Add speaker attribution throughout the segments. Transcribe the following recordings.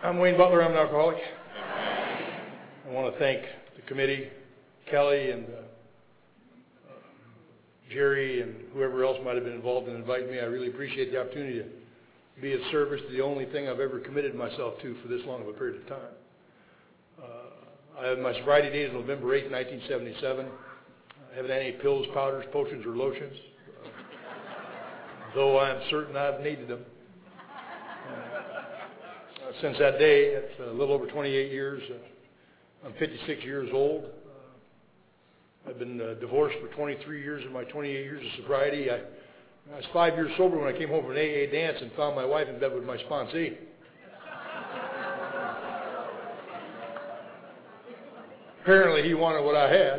Speaker 1: I'm Wayne Butler. I'm an alcoholic. I want to thank the committee, Kelly and Jerry and whoever else might have been involved in inviting me. I really appreciate the opportunity to be of service to the only thing I've ever committed myself to for this long of a period of time. My sobriety date is November 8, 1977. I haven't had any pills, powders, potions, or lotions, though I'm certain I've needed them. Since that day, it's a little over 28 years. I'm 56 years old. I've been divorced for 23 years of my 28 years of sobriety. I was 5 years sober when I came home from an AA dance and found my wife in bed with my sponsee. Apparently he wanted what I had.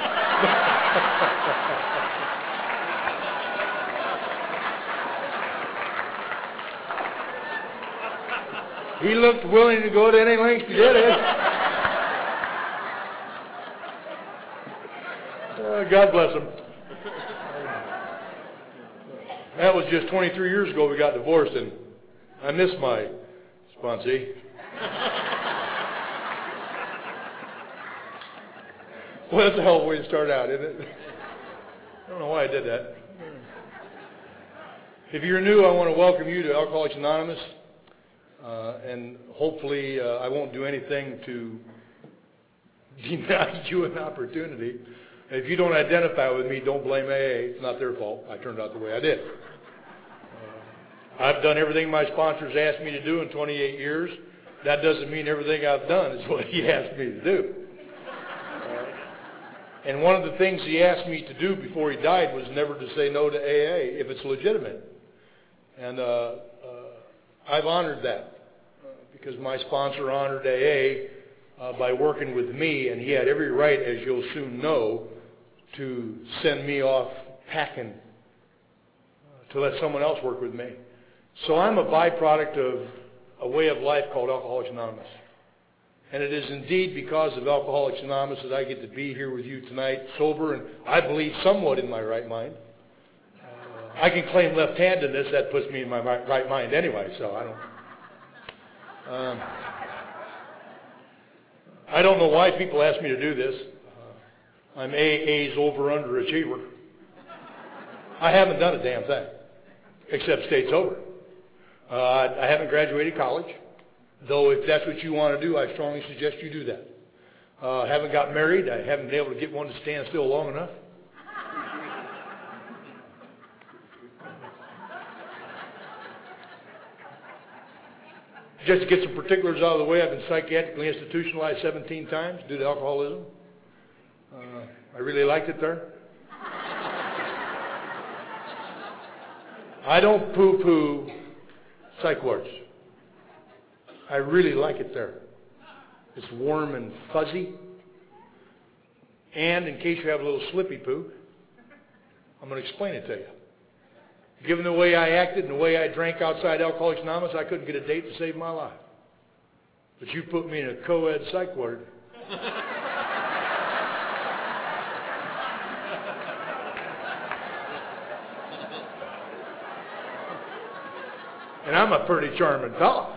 Speaker 1: He looked willing to go to any lengths to get it. God bless him. That was just 23 years ago we got divorced, and I miss my sponsee. Well, that's a hell of a way to start out, isn't it? I don't know why I did that. If you're new, I want to welcome you to Alcoholics Anonymous. And hopefully I won't do anything to deny you an opportunity. If you don't identify with me, don't blame AA. It's not their fault. I turned out the way I did. I've done everything my sponsors asked me to do in 28 years. That doesn't mean everything I've done is what he asked me to do. And one of the things he asked me to do before he died was never to say no to AA if it's legitimate. And I've honored that because my sponsor honored AA by working with me, and he had every right, as you'll soon know, to send me off packing to let someone else work with me. So I'm a byproduct of a way of life called Alcoholics Anonymous. And it is indeed because of Alcoholics Anonymous that I get to be here with you tonight, sober and I believe somewhat in my right mind. I can claim left-handedness. That puts me in my right mind anyway, so I don't know why people ask me to do this. I'm AA's over-underachiever. I haven't done a damn thing except stayed sober. I haven't graduated college, though if that's what you want to do, I strongly suggest you do that. I haven't got married. I haven't been able to get one to stand still long enough. Just to get some particulars out of the way, I've been psychiatrically institutionalized 17 times due to alcoholism. I really liked it there. I don't poo-poo psych wards. I really like it there. It's warm and fuzzy. And in case you have a little slippy poo, I'm going to explain it to you. Given the way I acted and the way I drank outside Alcoholics Anonymous, I couldn't get a date to save my life. But you put me in a co-ed psych ward. And I'm a pretty charming fellow.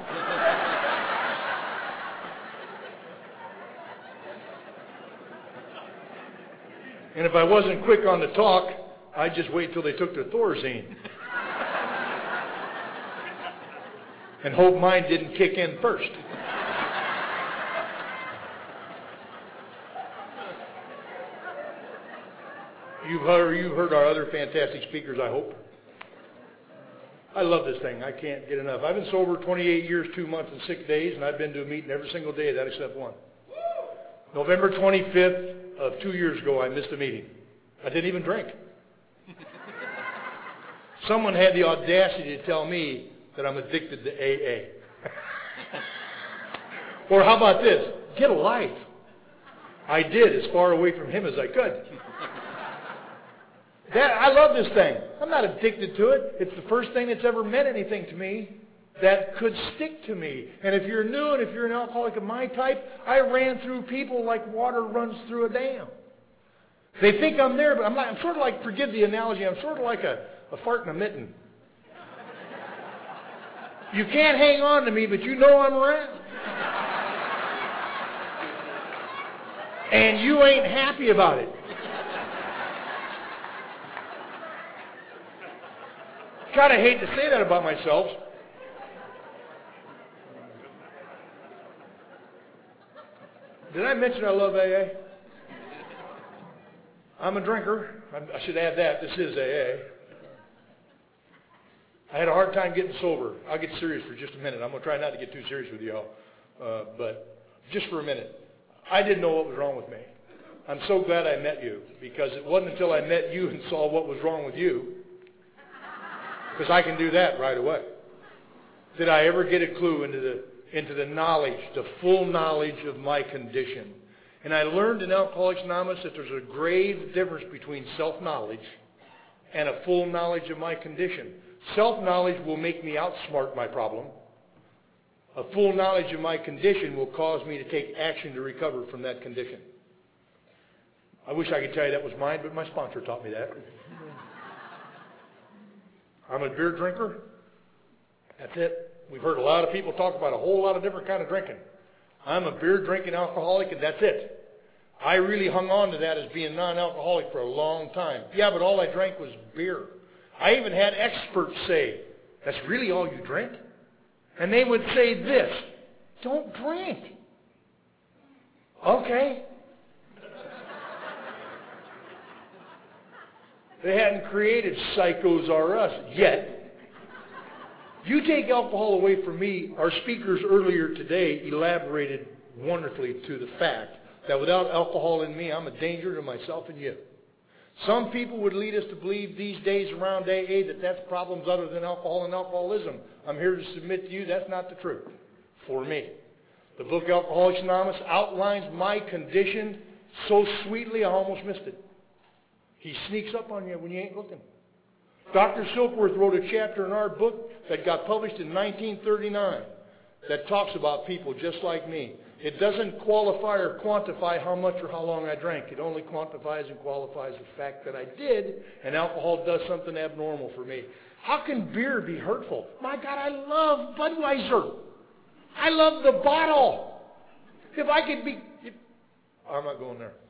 Speaker 1: And if I wasn't quick on the talk, I'd just wait till they took their Thorazine. And hope mine didn't kick in first. You've heard our other fantastic speakers, I hope. I love this thing. I can't get enough. I've been sober 28 years, 2 months, and 6 days, and I've been to a meeting every single day of that except one. November 25th of 2 years ago, I missed a meeting. I didn't even drink. Someone had the audacity to tell me that I'm addicted to AA. Or how about this? Get a life. I did, as far away from him as I could. I love this thing. I'm not addicted to it. It's the first thing that's ever meant anything to me that could stick to me. And if you're new and if you're an alcoholic of my type, I ran through people like water runs through a dam. They think I'm there, but I'm not. I'm sort of like, forgive the analogy, I'm sort of like a fart in a mitten. You can't hang on to me, but you know I'm around. And you ain't happy about it. Kind of hate to say that about myself. Did I mention I love AA? I'm a drinker. I should add that. This is AA. I had a hard time getting sober. I'll get serious for just a minute. I'm going to try not to get too serious with y'all. But just for a minute. I didn't know what was wrong with me. I'm so glad I met you, because it wasn't until I met you and saw what was wrong with you, because I can do that right away, did I ever get a clue into the knowledge, the full knowledge of my condition. And I learned in Alcoholics Anonymous that there's a grave difference between self-knowledge and a full knowledge of my condition. Self-knowledge will make me outsmart my problem. A full knowledge of my condition will cause me to take action to recover from that condition. I wish I could tell you that was mine, but my sponsor taught me that. I'm a beer drinker. That's it. We've heard a lot of people talk about a whole lot of different kind of drinking. I'm a beer drinking alcoholic, and that's it. I really hung on to that as being non-alcoholic for a long time. Yeah, but all I drank was beer. I even had experts say, "That's really all you drink?" And they would say this, "Don't drink." Okay. They hadn't created Psychos R Us yet. You take alcohol away from me, our speakers earlier today elaborated wonderfully to the fact that without alcohol in me, I'm a danger to myself and you. Some people would lead us to believe these days around AA that that's problems other than alcohol and alcoholism. I'm here to submit to you that's not the truth for me. The book Alcoholics Anonymous outlines my condition so sweetly I almost missed it. He sneaks up on you when you ain't looking. Dr. Silkworth wrote a chapter in our book that got published in 1939 that talks about people just like me. It doesn't qualify or quantify how much or how long I drank. It only quantifies and qualifies the fact that I did, and alcohol does something abnormal for me. How can beer be hurtful? My God, I love Budweiser. I love the bottle. If I could be... I'm not going there.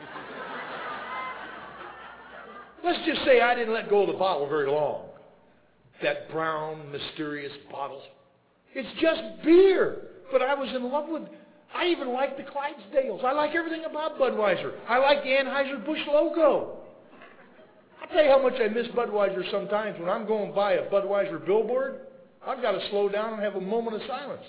Speaker 1: Let's just say I didn't let go of the bottle very long. That brown, mysterious bottle. It's just beer. But I was in love with... I even like the Clydesdales. I like everything about Budweiser. I like the Anheuser-Busch logo. I'll tell you how much I miss Budweiser sometimes. When I'm going by a Budweiser billboard, I've got to slow down and have a moment of silence.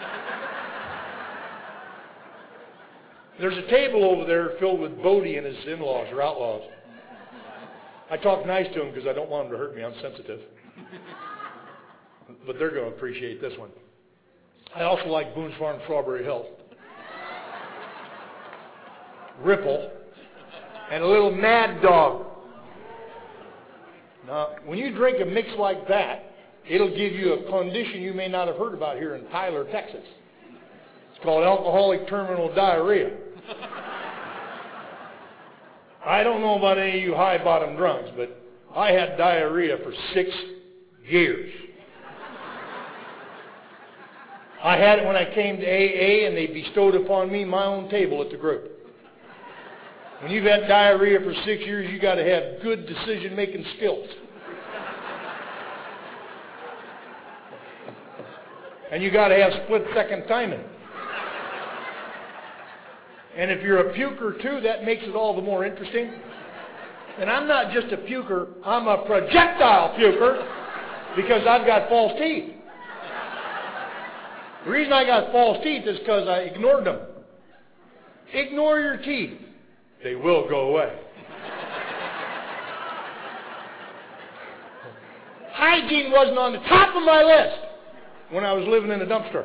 Speaker 1: There's a table over there filled with Bodie and his in-laws or outlaws. I talk nice to them because I don't want them to hurt me. I'm sensitive. But they're going to appreciate this one. I also like Boone's Farm Strawberry Hill, Ripple, and a little Mad Dog. Now, when you drink a mix like that, it'll give you a condition you may not have heard about here in Tyler, Texas. It's called alcoholic terminal diarrhea. I don't know about any of you high-bottom drunks, but I had diarrhea for 6 years. I had it when I came to AA, and they bestowed upon me my own table at the group. When you've had diarrhea for 6 years, you got to have good decision-making skills. And you got to have split-second timing. And if you're a puker too, that makes it all the more interesting. And I'm not just a puker, I'm a projectile puker because I've got false teeth. The reason I got false teeth is because I ignored them. Ignore your teeth. They will go away. Hygiene wasn't on the top of my list when I was living in a dumpster.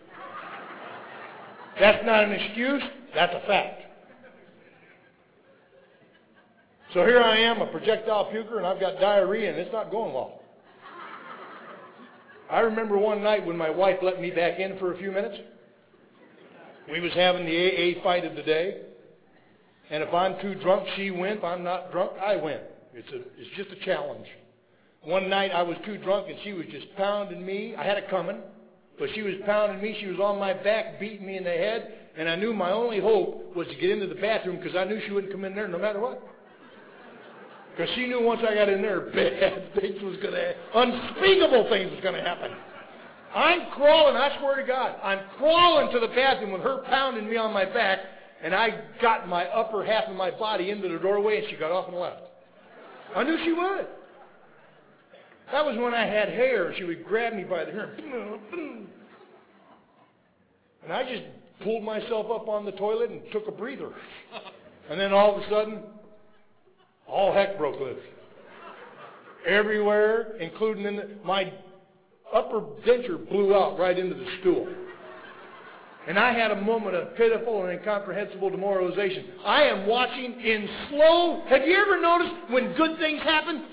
Speaker 1: That's not an excuse. That's a fact. So here I am, a projectile puker, and I've got diarrhea, and it's not going well. I remember one night when my wife let me back in for a few minutes. We was having the AA fight of the day. And if I'm too drunk, she wins. If I'm not drunk, I win. It's just a challenge. One night I was too drunk, and she was just pounding me. I had it coming, but she was pounding me. She was on my back, beating me in the head. And I knew my only hope was to get into the bathroom because I knew she wouldn't come in there no matter what. Because she knew once I got in there, bad things was going to happen. Unspeakable things was going to happen. I'm crawling, I swear to God, I'm crawling to the bathroom with her pounding me on my back, and I got my upper half of my body into the doorway, and she got off and left. I knew she would. That was when I had hair. She would grab me by the hair. And I just pulled myself up on the toilet and took a breather. And then all of a sudden, all heck broke loose. Everywhere, including in my upper denture blew out right into the stool. And I had a moment of pitiful and incomprehensible demoralization. I am watching in slow. Have you ever noticed when good things happen,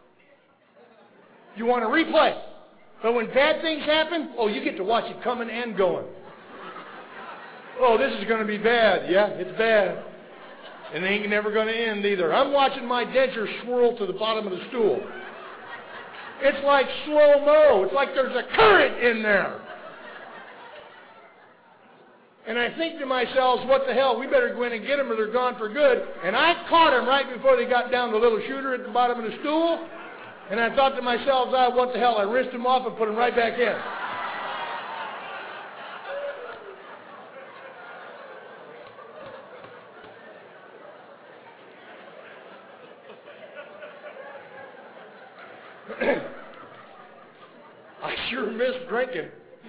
Speaker 1: you want to replay? But when bad things happen, oh, you get to watch it coming and going. Oh, this is going to be bad. Yeah, it's bad. And it ain't never going to end either. I'm watching my denture swirl to the bottom of the stool. It's like slow-mo. It's like there's a current in there. And I think to myself, what the hell, we better go in and get them or they're gone for good. And I caught them right before they got down the little shooter at the bottom of the stool. And I thought to myself, what the hell, I rinsed them off and put them right back in. I sure miss drinking.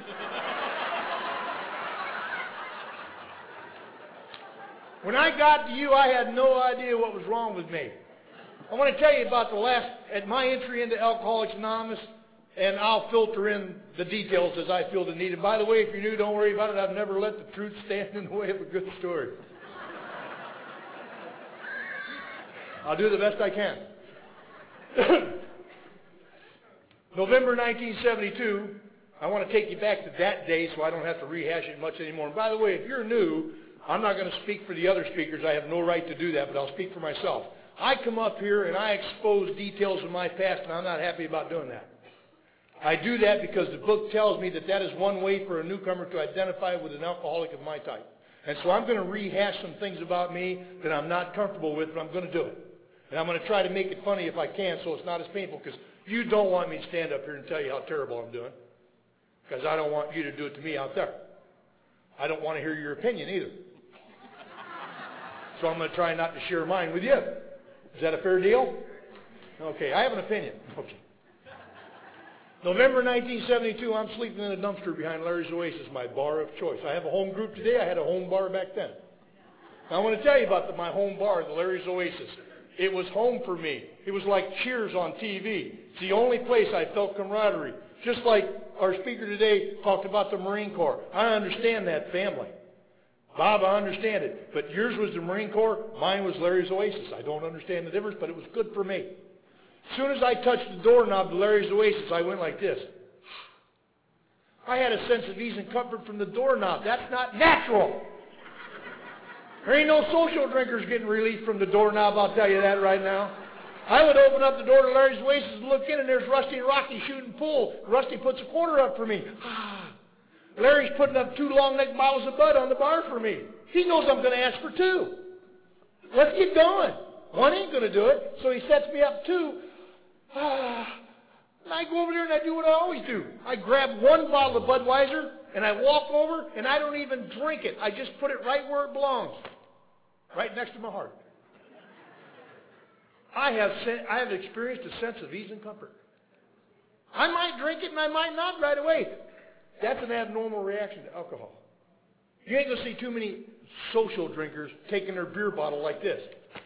Speaker 1: When I got to you, I had no idea what was wrong with me. I want to tell you about at my entry into Alcoholics Anonymous, and I'll filter in the details as I feel the need. And by the way, if you're new, don't worry about it. I've never let the truth stand in the way of a good story. I'll do the best I can. November 1972, I want to take you back to that day so I don't have to rehash it much anymore. And by the way, if you're new, I'm not going to speak for the other speakers. I have no right to do that, but I'll speak for myself. I come up here and I expose details of my past, and I'm not happy about doing that. I do that because the book tells me that that is one way for a newcomer to identify with an alcoholic of my type. And so I'm going to rehash some things about me that I'm not comfortable with, but I'm going to do it. And I'm going to try to make it funny if I can so it's not as painful, because you don't want me to stand up here and tell you how terrible I'm doing, because I don't want you to do it to me out there. I don't want to hear your opinion either. So I'm going to try not to share mine with you. Is that a fair deal? Okay, I have an opinion. Okay. November 1972, I'm sleeping in a dumpster behind Larry's Oasis, my bar of choice. I have a home group today. I had a home bar back then. Now, I want to tell you about my home bar, the Larry's Oasis. It was home for me. It was like Cheers on TV. It's the only place I felt camaraderie. Just like our speaker today talked about the Marine Corps. I understand that family. Bob, I understand it. But yours was the Marine Corps. Mine was Larry's Oasis. I don't understand the difference, but it was good for me. As soon as I touched the doorknob to Larry's Oasis, I went like this. I had a sense of ease and comfort from the doorknob. That's not natural. There ain't no social drinkers getting relief from the doorknob, I'll tell you that right now. I would open up the door to Larry's Oasis and look in, and there's Rusty and Rocky shooting pool. Rusty puts a quarter up for me. Larry's putting up 2 long-neck bottles of Bud on the bar for me. He knows I'm going to ask for 2. Let's get going. One ain't going to do it, so he sets me up 2. And I go over there and I do what I always do. I grab 1 bottle of Budweiser, and I walk over, and I don't even drink it. I just put it right where it belongs, right next to my heart. I have experienced a sense of ease and comfort. I might drink it and I might not right away. That's an abnormal reaction to alcohol. You ain't going to see too many social drinkers taking their beer bottle like this.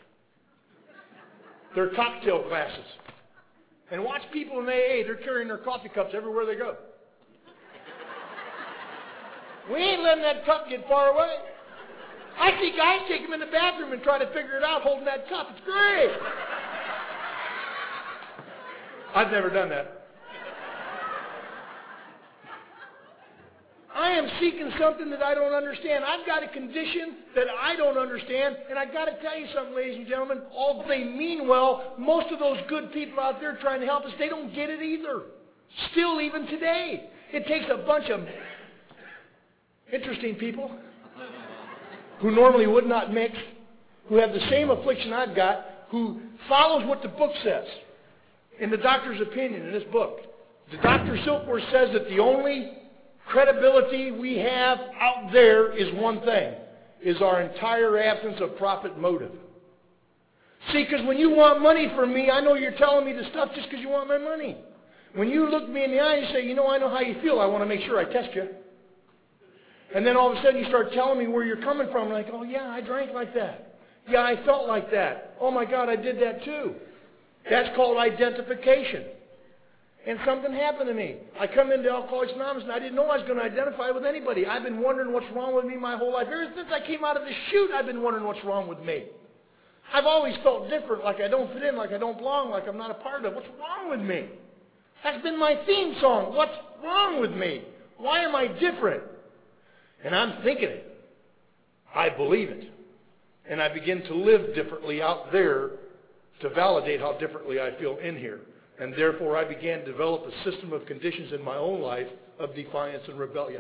Speaker 1: Their cocktail glasses. And watch people in AA, they're carrying their coffee cups everywhere they go. We ain't letting that cup get far away. I see guys take them in the bathroom and try to figure it out holding that cup. It's great. I've never done that. I am seeking something that I don't understand. I've got a condition that I don't understand. And I've got to tell you something, ladies and gentlemen. Although they mean well, most of those good people out there trying to help us, they don't get it either. Still, even today. It takes a bunch of interesting people who normally would not mix, who have the same affliction I've got, who follows what the book says in the doctor's opinion in this book. The Dr. Silkworth says that the only credibility we have out there is one thing, is our entire absence of profit motive. See, because when you want money from me, I know you're telling me the stuff just because you want my money. When you look me in the eye and say, you know, I know how you feel. I want to make sure I test you. And then all of a sudden you start telling me where you're coming from. Like, oh yeah, I drank like that. Yeah, I felt like that. Oh my God, I did that too. That's called identification. And something happened to me. I come into Alcoholics Anonymous and I didn't know I was going to identify with anybody. I've been wondering what's wrong with me my whole life. Ever since I came out of the chute, I've been wondering what's wrong with me. I've always felt different, like I don't fit in, like I don't belong, like I'm not a part of it. What's wrong with me? That's been my theme song. What's wrong with me? Why am I different? And I'm thinking it. I believe it. And I begin to live differently out there to validate how differently I feel in here. And therefore I began to develop a system of conditions in my own life of defiance and rebellion.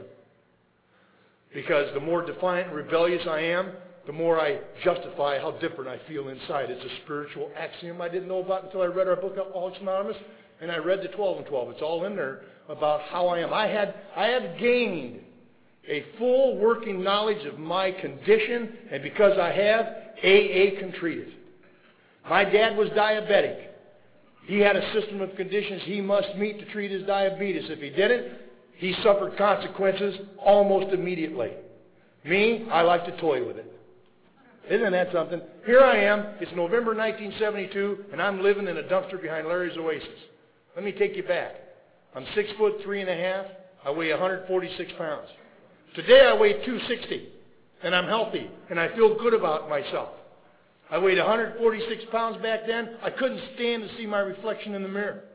Speaker 1: Because the more defiant and rebellious I am, the more I justify how different I feel inside. It's a spiritual axiom I didn't know about until I read our book, Alcoholics Anonymous, and I read the 12 and 12. It's all in there about how I am. I had gained a full working knowledge of my condition, and because I have, AA can treat it. My dad was diabetic. He had a system of conditions he must meet to treat his diabetes. If he didn't, he suffered consequences almost immediately. Me, I like to toy with it. Isn't that something? Here I am. It's November 1972, and I'm living in a dumpster behind Larry's Oasis. Let me take you back. I'm 6'3½". I weigh 146 pounds. Today I weigh 260, and I'm healthy, and I feel good about myself. I weighed 146 pounds back then. I couldn't stand to see my reflection in the mirror.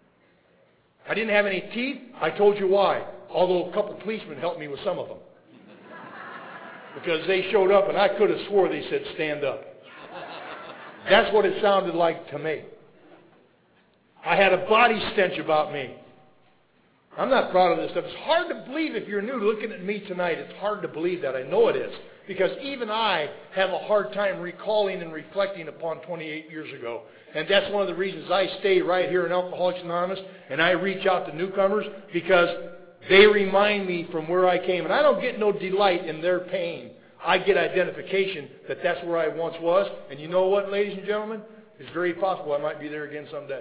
Speaker 1: I didn't have any teeth. I told you why. Although a couple of policemen helped me with some of them. Because they showed up and I could have swore they said, stand up. That's what it sounded like to me. I had a body stench about me. I'm not proud of this stuff. It's hard to believe if you're new looking at me tonight. It's hard to believe that. I know it is. Because even I have a hard time recalling and reflecting upon 28 years ago. And that's one of the reasons I stay right here in Alcoholics Anonymous and I reach out to newcomers, because they remind me from where I came. And I don't get no delight in their pain. I get identification that that's where I once was. And you know what, ladies and gentlemen? It's very possible I might be there again someday.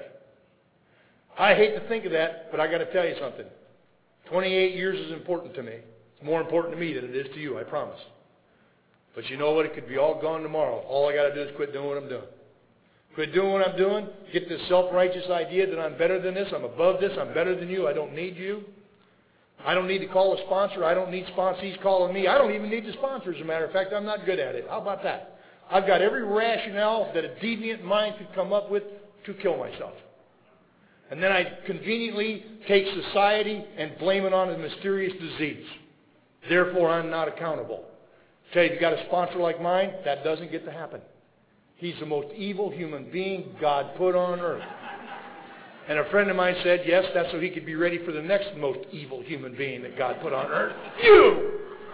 Speaker 1: I hate to think of that, but I got to tell you something. 28 years is important to me. It's more important to me than it is to you, I promise. But you know what? It could be all gone tomorrow. All I got to do is quit doing what I'm doing. Quit doing what I'm doing. Get this self-righteous idea that I'm better than this. I'm above this. I'm better than you. I don't need you. I don't need to call a sponsor. I don't need sponsees calling me. I don't even need the sponsor, as a matter of fact. I'm not good at it. How about that? I've got every rationale that a deviant mind could come up with to kill myself. And then I conveniently take society and blame it on a mysterious disease. Therefore, I'm not accountable. Tell you, if you got a sponsor like mine, that doesn't get to happen. He's the most evil human being God put on earth. And a friend of mine said, yes, that's so he could be ready for the next most evil human being that God put on earth. You!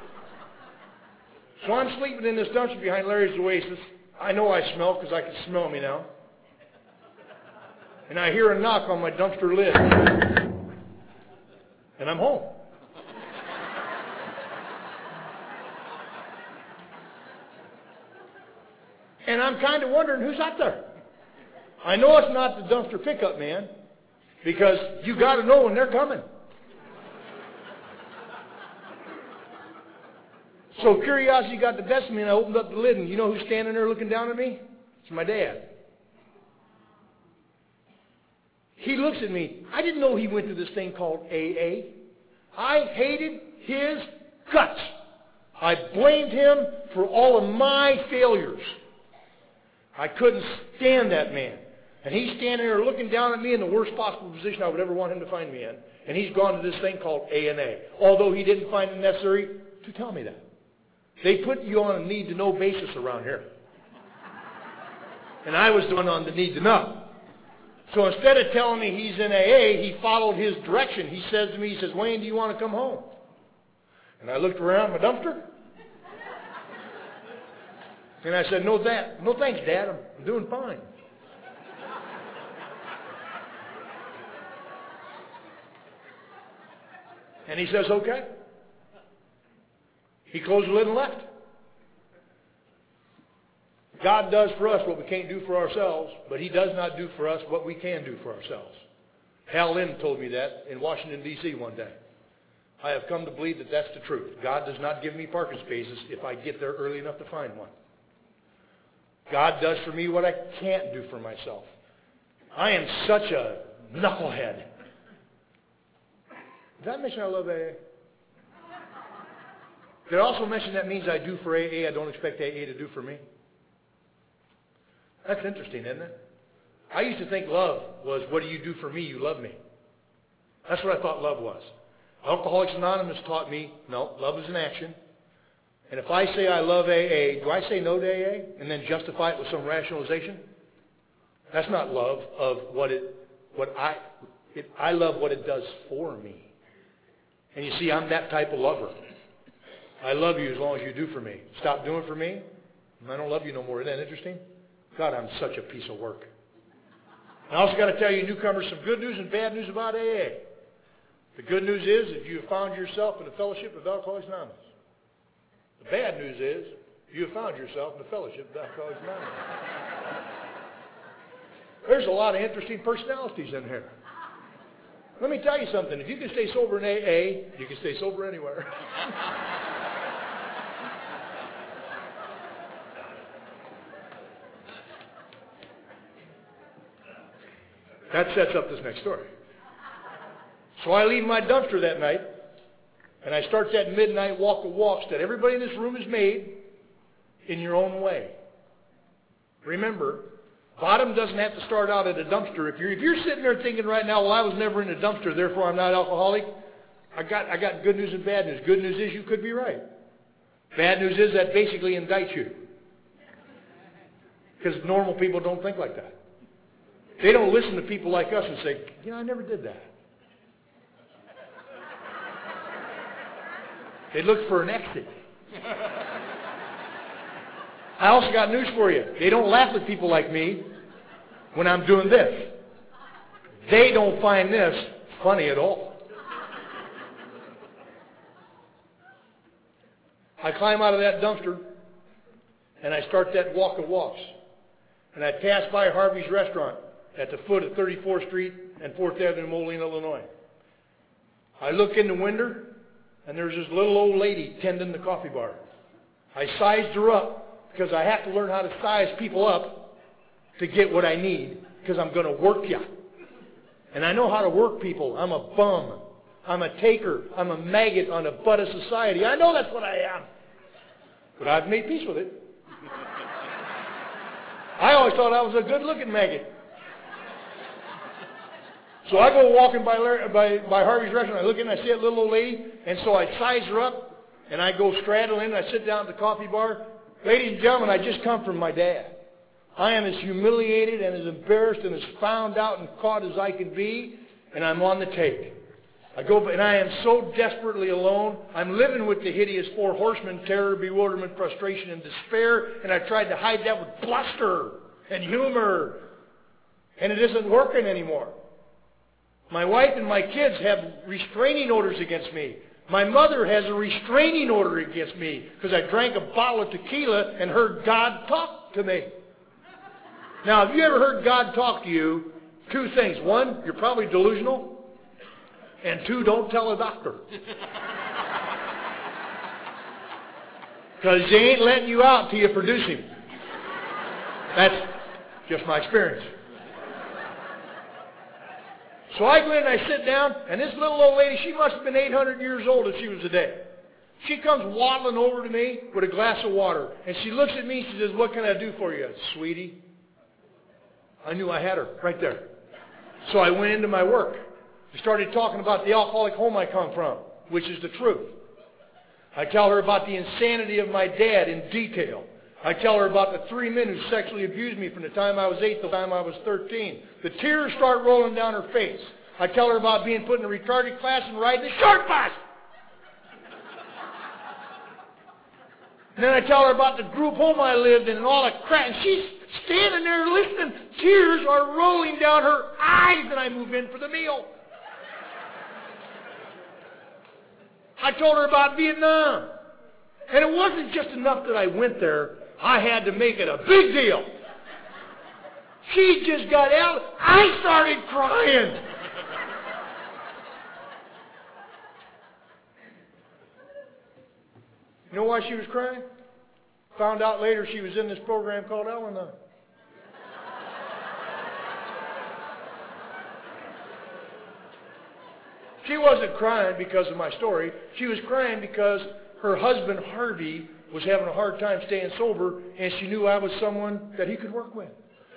Speaker 1: So I'm sleeping in this dumpster behind Larry's Oasis. I know I smell because I can smell me now. And I hear a knock on my dumpster lid. And I'm home. And I'm kind of wondering who's out there. I know it's not the dumpster pickup man, because you got to know when they're coming. So curiosity got the best of me, and I opened up the lid, and you know who's standing there looking down at me? It's my dad. He looks at me. I didn't know he went to this thing called AA. I hated his guts. I blamed him for all of my failures. I couldn't stand that man. And he's standing there looking down at me in the worst possible position I would ever want him to find me in. And he's gone to this thing called A&A. Although he didn't find it necessary to tell me that. They put you on a need-to-know basis around here. And I was the one on the need-to-know. So instead of telling me he's in AA, he followed his direction. He says to me, he says, Wayne, do you want to come home? And I looked around my dumpster. And I said, no, thanks, Dad. I'm doing fine. And he says, okay. He closed the lid and left. God does for us what we can't do for ourselves, but He does not do for us what we can do for ourselves. Hal Lynn told me that in Washington, D.C. one day. I have come to believe that that's the truth. God does not give me parking spaces if I get there early enough to find one. God does for me what I can't do for myself. I am such a knucklehead. Did I mention I love AA? Did I also mention that means I do for AA, I don't expect AA to do for me? That's interesting, isn't it? I used to think love was, what do you do for me? You love me. That's what I thought love was. Alcoholics Anonymous taught me, no, love is an action. And if I say I love AA, do I say no to AA and then justify it with some rationalization? That's not love of I love what it does for me. And you see, I'm that type of lover. I love you as long as you do for me. Stop doing for me, and I don't love you no more. Isn't that interesting? God, I'm such a piece of work. And I also got to tell you, newcomers, some good news and bad news about AA. The good news is that you have found yourself in the fellowship of Alcoholics Anonymous. The bad news is you have found yourself in the fellowship of Alcoholics Anonymous. There's a lot of interesting personalities in here. Let me tell you something. If you can stay sober in AA, you can stay sober anywhere. That sets up this next story. So I leave my dumpster that night, and I start that midnight walk of walks that everybody in this room has made in your own way. Remember, bottom doesn't have to start out at a dumpster. If you're sitting there thinking right now, well, I was never in a dumpster, therefore I'm not alcoholic, I got good news and bad news. Good news is you could be right. Bad news is that basically indicts you. Because normal people don't think like that. They don't listen to people like us and say, I never did that. They look for an exit. I also got news for you. They don't laugh at people like me when I'm doing this. They don't find this funny at all. I climb out of that dumpster and I start that walk of walks. And I pass by Harvey's Restaurant at the foot of 34th Street and 4th Avenue in Moline, Illinois. I look in the window, and there's this little old lady tending the coffee bar. I sized her up because I have to learn how to size people up to get what I need because I'm going to work you. And I know how to work people. I'm a bum. I'm a taker. I'm a maggot on the butt of society. I know that's what I am. But I've made peace with it. I always thought I was a good-looking maggot. So I go walking by Harvey's Restaurant. I look in, I see that little old lady, and so I size her up, and I go straddle in, and I sit down at the coffee bar. Ladies and gentlemen, I just come from my dad. I am as humiliated and as embarrassed and as found out and caught as I can be, and I'm on the take. I go, and I am so desperately alone. I'm living with the hideous four horsemen: terror, bewilderment, frustration, and despair, and I tried to hide that with bluster and humor, and it isn't working anymore. My wife and my kids have restraining orders against me. My mother has a restraining order against me because I drank a bottle of tequila and heard God talk to me. Now, have you ever heard God talk to you? Two things. One, you're probably delusional. And two, don't tell a doctor. Because they ain't letting you out till you produce him. That's just my experience. So I go in and I sit down, and this little old lady, she must have been 800 years old if she was today. She comes waddling over to me with a glass of water, and she looks at me and she says, "What can I do for you, sweetie?" I knew I had her right there. So I went into my work. We started talking about the alcoholic home I come from, which is the truth. I tell her about the insanity of my dad in detail. I tell her about the 3 men who sexually abused me from the time I was 8 to the time I was 13. The tears start rolling down her face. I tell her about being put in a retarded class and riding a short bus. And then I tell her about the group home I lived in and all the crap. And she's standing there listening. Tears are rolling down her eyes, and I move in for the meal. I told her about Vietnam. And it wasn't just enough that I went there. I had to make it a big deal. She just got out. I started crying. You know why she was crying? Found out later she was in this program called Al-Anon. She wasn't crying because of my story. She was crying because her husband, Harvey, was having a hard time staying sober, and she knew I was someone that he could work with.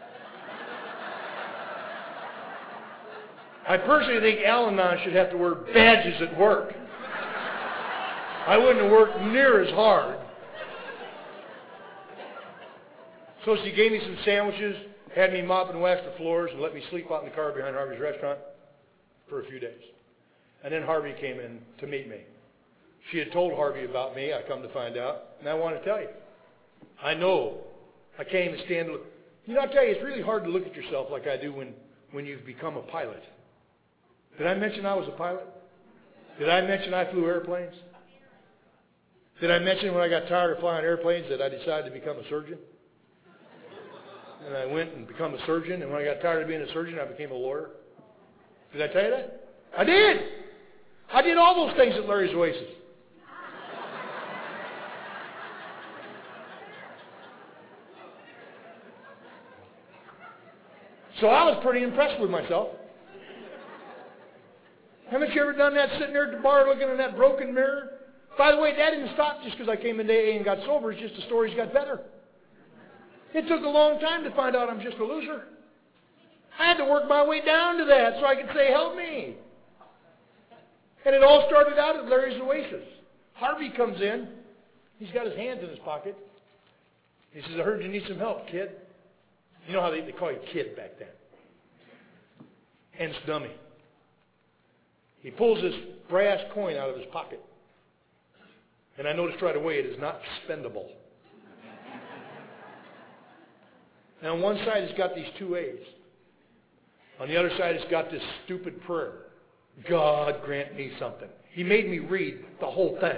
Speaker 1: I personally think Al-Anon should have to wear badges at work. I wouldn't have worked near as hard. So she gave me some sandwiches, had me mop and wax the floors, and let me sleep out in the car behind Harvey's restaurant for a few days. And then Harvey came in to meet me. She had told Harvey about me, I come to find out, and I want to tell you. I know. I can't even stand to look. You know, I'll tell you, it's really hard to look at yourself like I do when you've become a pilot. Did I mention I was a pilot? Did I mention I flew airplanes? Did I mention when I got tired of flying airplanes that I decided to become a surgeon? And I went and become a surgeon, and when I got tired of being a surgeon, I became a lawyer. Did I tell you that? I did. I did all those things at Larry's Oasis. So I was pretty impressed with myself. Haven't you ever done that, sitting there at the bar looking in that broken mirror? By the way, that didn't stop just because I came into AA and got sober. It's just the stories got better. It took a long time to find out I'm just a loser. I had to work my way down to that so I could say, help me. And it all started out at Larry's Oasis. Harvey comes in. He's got his hands in his pocket. He says, I heard you need some help, kid. You know how they call you kid back then. Hence dummy. He pulls this brass coin out of his pocket. And I noticed right away it is not spendable. And on one side it's got these two A's. On the other side it's got this stupid prayer. God grant me something. He made me read the whole thing.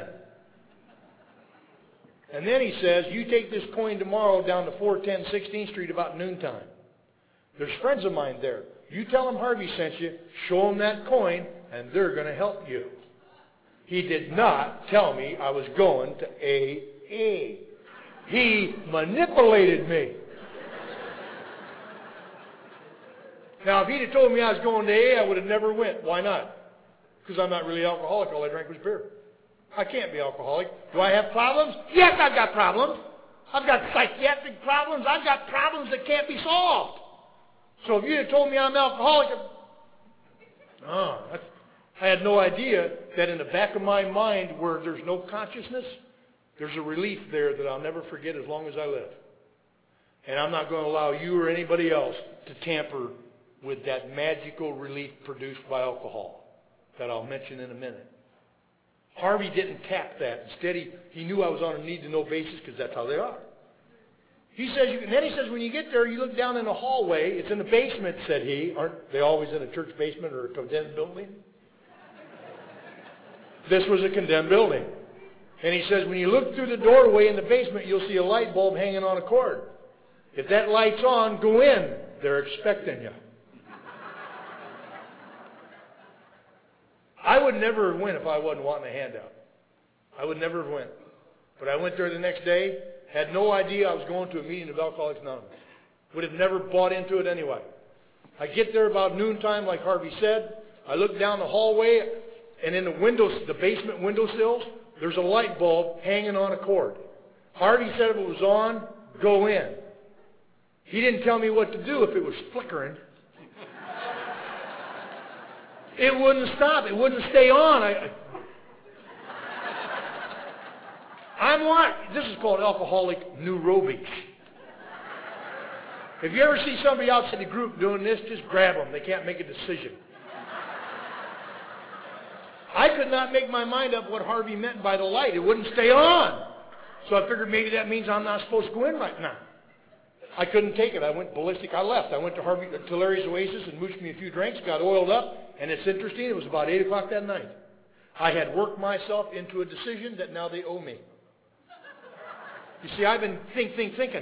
Speaker 1: And then he says, you take this coin tomorrow down to 410 16th Street about noontime. There's friends of mine there. You tell them Harvey sent you, show them that coin, and they're going to help you. He did not tell me I was going to AA. He manipulated me. Now, if he'd have told me I was going to AA, I would have never went. Why not? Because I'm not really alcoholic. All I drank was beer. I can't be alcoholic. Do I have problems? Yes, I've got problems. I've got psychiatric problems. I've got problems that can't be solved. So if you'd have told me I'm alcoholic, I had no idea that in the back of my mind where there's no consciousness, there's a relief there that I'll never forget as long as I live. And I'm not going to allow you or anybody else to tamper with that magical relief produced by alcohol that I'll mention in a minute. Harvey didn't tap that. Instead, he knew I was on a need-to-know basis because that's how they are. He says, and then he says, when you get there, you look down in the hallway. It's in the basement, said he. Aren't they always in a church basement or a condemned building? This was a condemned building. And he says, when you look through the doorway in the basement, you'll see a light bulb hanging on a cord. If that light's on, go in. They're expecting you. I would never have went if I wasn't wanting a handout. I would never have went. But I went there the next day, had no idea I was going to a meeting of Alcoholics Anonymous. Would have never bought into it anyway. I get there about noontime, like Harvey said. I look down the hallway, and in the windows, the basement windowsills, there's a light bulb hanging on a cord. Harvey said if it was on, go in. He didn't tell me what to do if it was flickering. It wouldn't stop. It wouldn't stay on. This is called alcoholic neurobics. If you ever see somebody outside the group doing this, just grab them. They can't make a decision. I could not make my mind up what Harvey meant by the light. It wouldn't stay on. So I figured maybe that means I'm not supposed to go in right now. I couldn't take it. I went ballistic. I left. I went to Larry's Oasis and mooched me a few drinks, got oiled up, and it's interesting. It was about 8 o'clock that night. I had worked myself into a decision that now they owe me. You see, I've been thinking.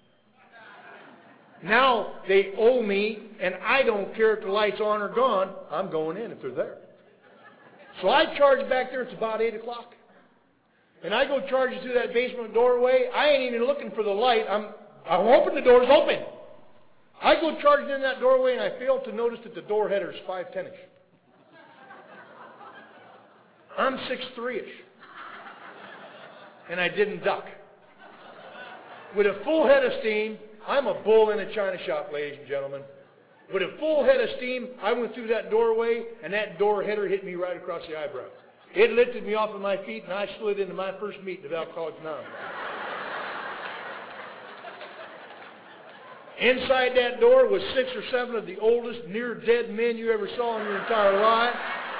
Speaker 1: Now they owe me, and I don't care if the light's on or gone. I'm going in if they're there. So I charge back there. It's about 8 o'clock. And I go charging through that basement doorway. I ain't even looking for the light. I'm hoping the door's open. I go charging in that doorway, and I fail to notice that the door header is 5'10"-ish. I'm 6'3"-ish. And I didn't duck. With a full head of steam, I'm a bull in a china shop, ladies and gentlemen. With a full head of steam, I went through that doorway, and that door header hit me right across the eyebrow. It lifted me off of my feet, and I slid into my first meeting of Alcoholics Anonymous. Inside that door was 6 or 7 of the oldest near-dead men you ever saw in your entire life.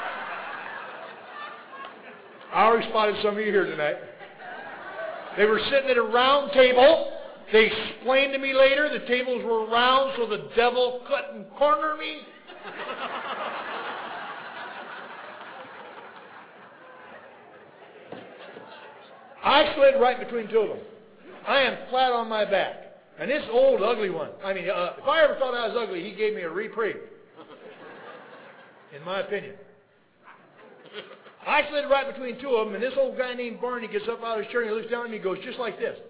Speaker 1: I already spotted some of you here tonight. They were sitting at a round table. They explained to me later the tables were round so the devil couldn't corner me. I slid right between 2 of them. I am flat on my back. And this old ugly one, if I ever thought I was ugly, he gave me a reprieve. In my opinion. I slid right between 2 of them, and this old guy named Barney gets up out of his chair and he looks down at me and goes just like this.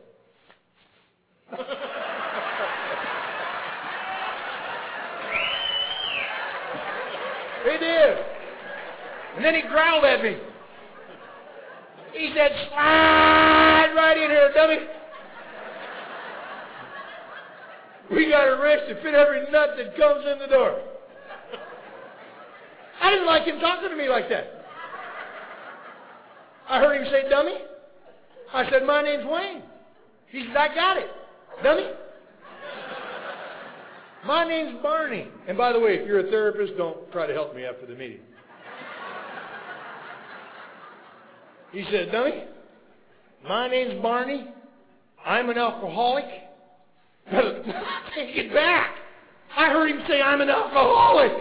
Speaker 1: He did. And then he growled at me. He said, "Slide right in here, dummy. We got a wrench to fit every nut that comes in the door." I didn't like him talking to me like that. I heard him say, "Dummy." I said, "My name's Wayne." He said, "I got it. Dummy." My name's Barney. And by the way, if you're a therapist, don't try to help me after the meeting. He said, "Dummy, my name's Barney. I'm an alcoholic." Take it back. I heard him say, "I'm an alcoholic."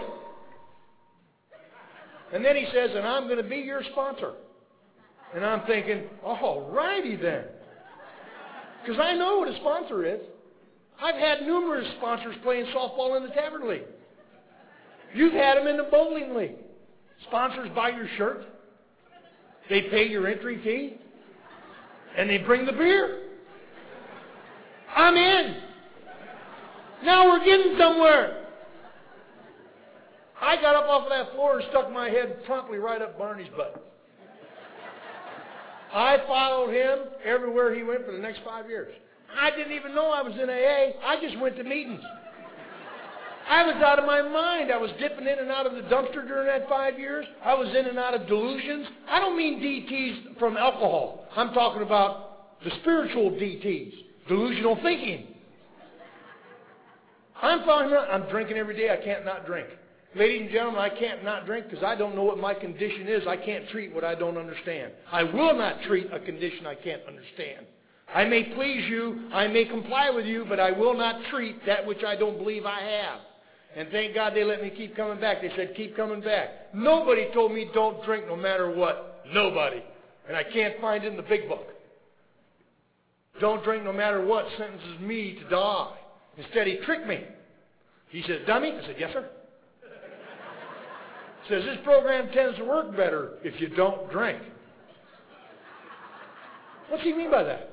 Speaker 1: And then he says, "And I'm going to be your sponsor." And I'm thinking, all righty then. Because I know what a sponsor is. I've had numerous sponsors playing softball in the Tavern League. You've had them in the bowling league. Sponsors buy your shirt. They pay your entry fee. And they bring the beer. I'm in. Now we're getting somewhere. I got up off of that floor and stuck my head promptly right up Barney's butt. I followed him everywhere he went for the next 5 years. I didn't even know I was in AA. I just went to meetings. I was out of my mind. I was dipping in and out of the dumpster during that 5 years. I was in and out of delusions. I don't mean DTs from alcohol. I'm talking about the spiritual DTs, delusional thinking. I'm drinking every day. I can't not drink. Ladies and gentlemen, I can't not drink because I don't know what my condition is. I can't treat what I don't understand. I will not treat a condition I can't understand. I may please you, I may comply with you, but I will not treat that which I don't believe I have. And thank God they let me keep coming back. They said, keep coming back. Nobody told me don't drink no matter what. Nobody. And I can't find it in the big book. Don't drink no matter what sentences me to die. Instead, he tricked me. He says, "Dummy?" I said, "Yes, sir." He says, "This program tends to work better if you don't drink." What's he mean by that?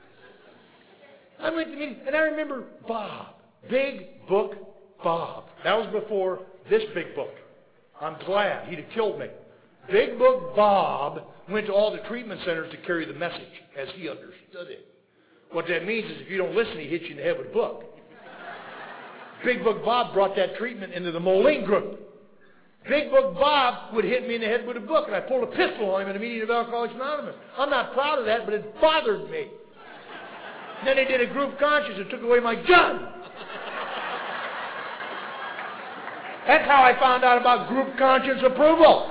Speaker 1: I went to the meeting, and I remember Bob. Big Book Bob. That was before this big book. I'm glad. He'd have killed me. Big Book Bob went to all the treatment centers to carry the message as he understood it. What that means is if you don't listen, he hits you in the head with a book. Big Book Bob brought that treatment into the Moline group. Big Book Bob would hit me in the head with a book, and I pulled a pistol on him in a meeting of Alcoholics Anonymous. I'm not proud of that, but it bothered me. And then they did a group conscience and took away my gun. That's how I found out about group conscience approval.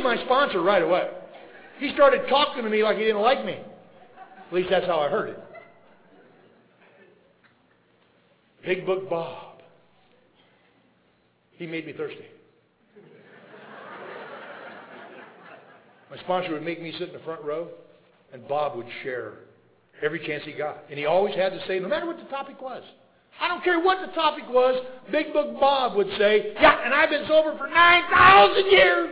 Speaker 1: my sponsor right away. He started talking to me like he didn't like me. At least that's how I heard it. Big Book Bob. He made me thirsty. My sponsor would make me sit in the front row, and Bob would share every chance he got. And he always had to say, no matter what the topic was, I don't care what the topic was, Big Book Bob would say, yeah, and I've been sober for 9,000 years.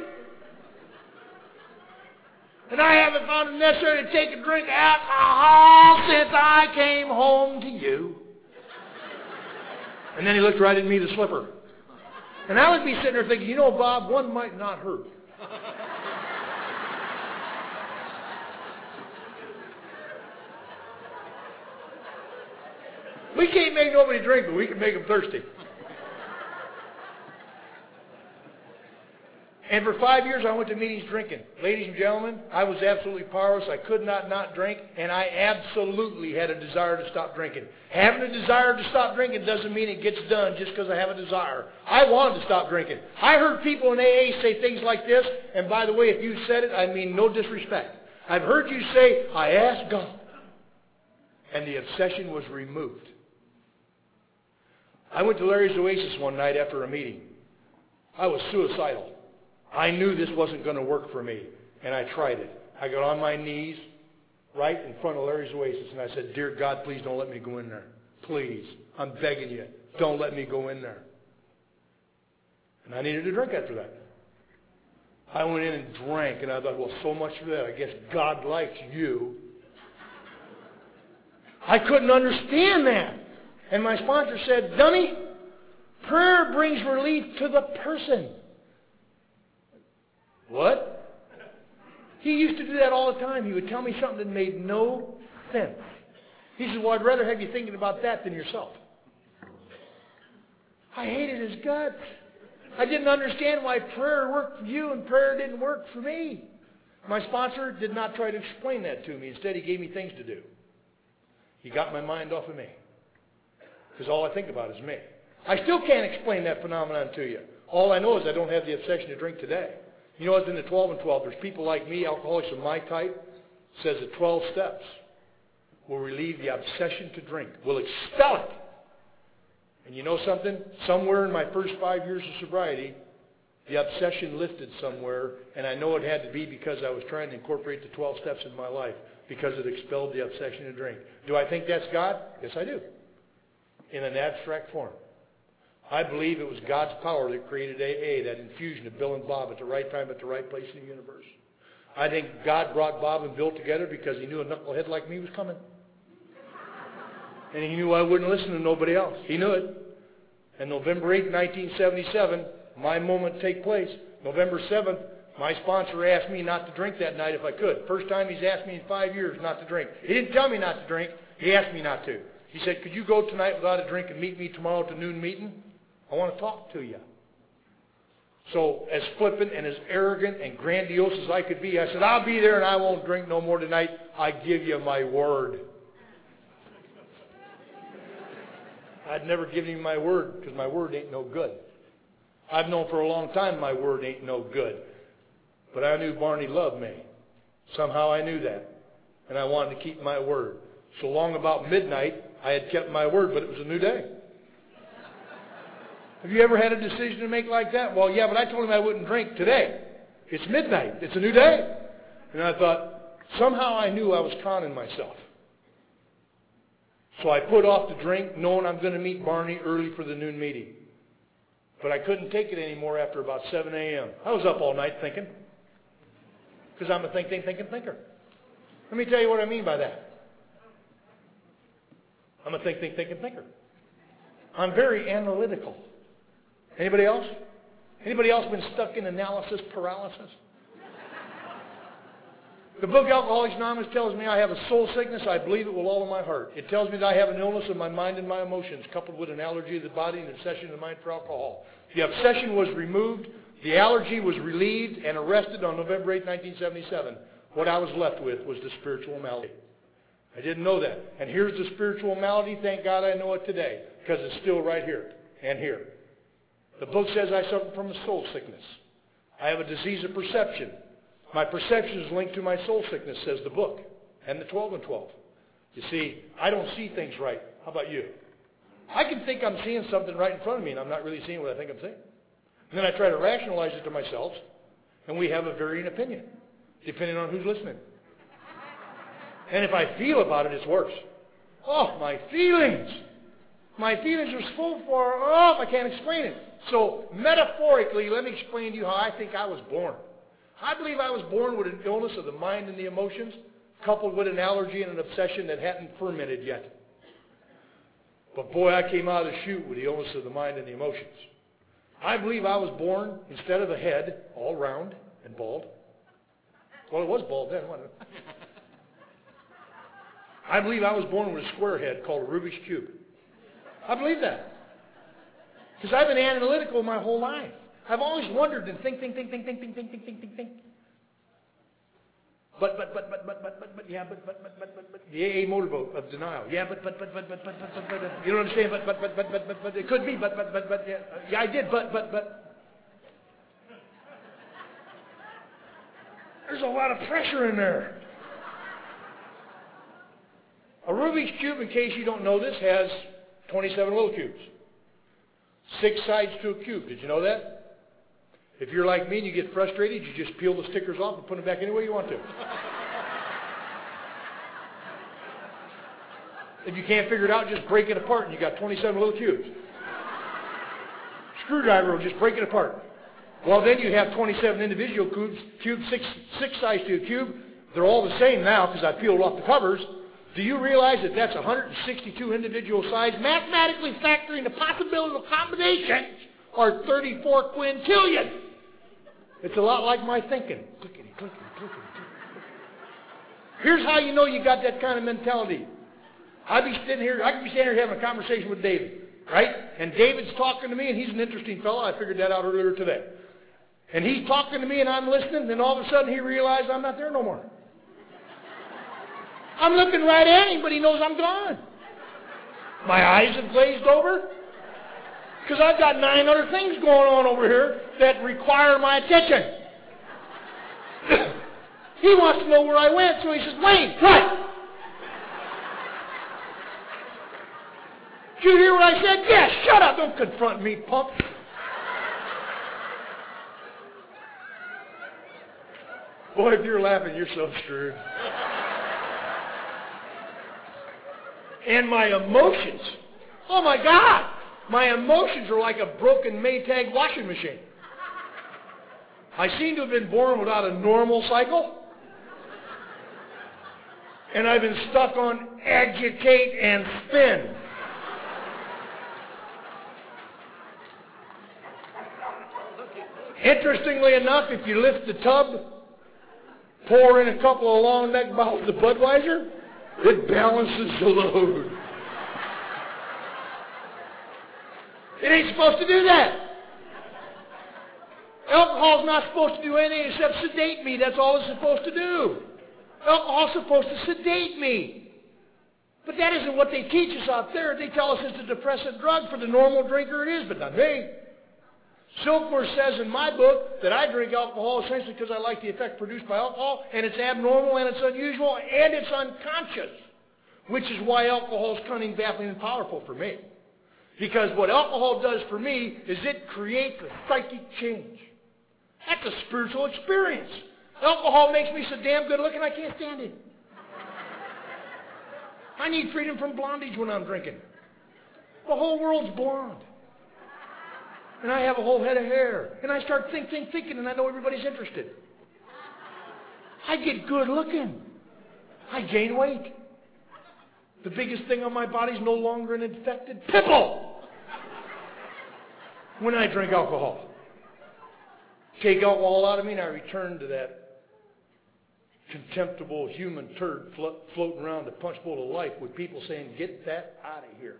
Speaker 1: And I haven't found it necessary to take a drink of alcohol since I came home to you. And then he looked right at me, the slipper. And I would be sitting there thinking, you know, Bob, one might not hurt. We can't make nobody drink, but we can make them thirsty. And for 5 years, I went to meetings drinking. Ladies and gentlemen, I was absolutely powerless. I could not drink, and I absolutely had a desire to stop drinking. Having a desire to stop drinking doesn't mean it gets done just because I have a desire. I wanted to stop drinking. I heard people in AA say things like this, and by the way, if you said it, I mean no disrespect. I've heard you say, I asked God, and the obsession was removed. I went to Larry's Oasis one night after a meeting. I was suicidal. I knew this wasn't going to work for me, and I tried it. I got on my knees right in front of Larry's Oasis, and I said, Dear God, please don't let me go in there. Please. I'm begging you. Don't let me go in there. And I needed a drink after that. I went in and drank, and I thought, well, so much for that. I guess God likes you. I couldn't understand that. And my sponsor said, dummy, prayer brings relief to the person. What? He used to do that all the time. He would tell me something that made no sense. He said, well, I'd rather have you thinking about that than yourself. I hated his guts. I didn't understand why prayer worked for you and prayer didn't work for me. My sponsor did not try to explain that to me. Instead, he gave me things to do. He got my mind off of me. Because all I think about is me. I still can't explain that phenomenon to you. All I know is I don't have the obsession to drink today. You know, it's in the 12 and 12. There's people like me, alcoholics of my type, says that 12 steps will relieve the obsession to drink, will expel it. And you know something? Somewhere in my first 5 years of sobriety, the obsession lifted somewhere, and I know it had to be because I was trying to incorporate the 12 steps in my life, because it expelled the obsession to drink. Do I think that's God? Yes, I do. In an abstract form. I believe it was God's power that created AA, that infusion of Bill and Bob at the right time, at the right place in the universe. I think God brought Bob and Bill together because he knew a knucklehead like me was coming. And he knew I wouldn't listen to nobody else. He knew it. And November 8, 1977, my moment take place. November 7th, my sponsor asked me not to drink that night if I could. First time he's asked me in 5 years not to drink. He didn't tell me not to drink. He asked me not to. He said, could you go tonight without a drink and meet me tomorrow at the noon meeting? I want to talk to you. So as flippant and as arrogant and grandiose as I could be, I said, I'll be there and I won't drink no more tonight. I give you my word. I'd never given him my word because my word ain't no good. I've known for a long time my word ain't no good. But I knew Barney loved me. Somehow I knew that. And I wanted to keep my word. So long about midnight, I had kept my word, but it was a new day. Have you ever had a decision to make like that? Well, yeah, but I told him I wouldn't drink today. It's midnight. It's a new day. And I thought, somehow I knew I was conning myself. So I put off the drink, knowing I'm going to meet Barney early for the noon meeting. But I couldn't take it anymore after about 7 a.m. I was up all night thinking. Because I'm a thinking thinker. Let me tell you what I mean by that. I'm a thinking thinker. I'm very analytical. Anybody else? Anybody else been stuck in analysis paralysis? The book Alcoholics Anonymous tells me I have a soul sickness. I believe it with all of my heart. It tells me that I have an illness of my mind and my emotions, coupled with an allergy of the body and obsession of the mind for alcohol. The obsession was removed. The allergy was relieved and arrested on November 8, 1977. What I was left with was the spiritual malady. I didn't know that. And here's the spiritual malady. Thank God I know it today, because it's still right here and here. The book says I suffer from a soul sickness. I have a disease of perception. My perception is linked to my soul sickness, says the book, and the 12 and 12. You see, I don't see things right. How about you? I can think I'm seeing something right in front of me, and I'm not really seeing what I think I'm seeing. And then I try to rationalize it to myself, and we have a varying opinion, depending on who's listening. And if I feel about it, it's worse. Oh, my feelings. My feelings are so far off, I can't explain it. So, metaphorically, let me explain to you how I think I was born. I believe I was born with an illness of the mind and the emotions, coupled with an allergy and an obsession that hadn't fermented yet. But boy, I came out of the chute with the illness of the mind and the emotions. I believe I was born, instead of a head, all round and bald. Well, it was bald then, wasn't it? I believe I was born with a square head called a Rubik's Cube. I believe that. Because I've been analytical my whole life. I've always wondered and think. But, the AA motorboat of denial. Yeah, but, you know what I'm saying? But, it could be, yeah, I did, but. There's a lot of pressure in there. A Rubik's Cube, in case you don't know this, has 27 little cubes. 6 sides to a cube. Did you know that? If you're like me and you get frustrated, you just peel the stickers off and put them back any way you want to. If you can't figure it out, just break it apart and you got 27 little cubes. Screwdriver will just break it apart. Well, then you have 27 individual cubes, 6 sides to a cube. They're all the same now because I peeled off the covers. Do you realize that that's 162 individual sides? Mathematically factoring the possibility of combinations are 34 quintillion. It's a lot like my thinking. Clickety, clickety, clickety, clickety. Here's how you know you got that kind of mentality. I could be standing here having a conversation with David, right? And David's talking to me, and he's an interesting fellow. I figured that out earlier today. And he's talking to me, and I'm listening, and all of a sudden he realized I'm not there no more. I'm looking right at him, but he knows I'm gone. My eyes have glazed over because I've got 9 other things going on over here that require my attention. He wants to know where I went, so he says, Wayne, what? Did you hear what I said? Yes, shut up. Don't confront me, punk. Boy, if you're laughing, you're so screwed. And my emotions, oh my God, my emotions are like a broken Maytag washing machine. I seem to have been born without a normal cycle. And I've been stuck on agitate and spin. Interestingly enough, if you lift the tub, pour in a couple of long neck bottles of Budweiser, it balances the load. It ain't supposed to do that. Alcohol's not supposed to do anything except sedate me. That's all it's supposed to do. Alcohol's supposed to sedate me. But that isn't what they teach us out there. They tell us it's a depressant drug. For the normal drinker it is, but not me. Silkworth says in my book that I drink alcohol essentially because I like the effect produced by alcohol, and it's abnormal, and it's unusual, and it's unconscious, which is why alcohol is cunning, baffling, and powerful for me. Because what alcohol does for me is it creates a psychic change. That's a spiritual experience. Alcohol makes me so damn good looking I can't stand it. I need freedom from blondage when I'm drinking. The whole world's blonde. And I have a whole head of hair. And I start thinking, and I know everybody's interested. I get good looking. I gain weight. The biggest thing on my body is no longer an infected pimple when I drink alcohol. Take alcohol out of me and I return to that contemptible human turd floating around the punch bowl of life with people saying, get that out of here.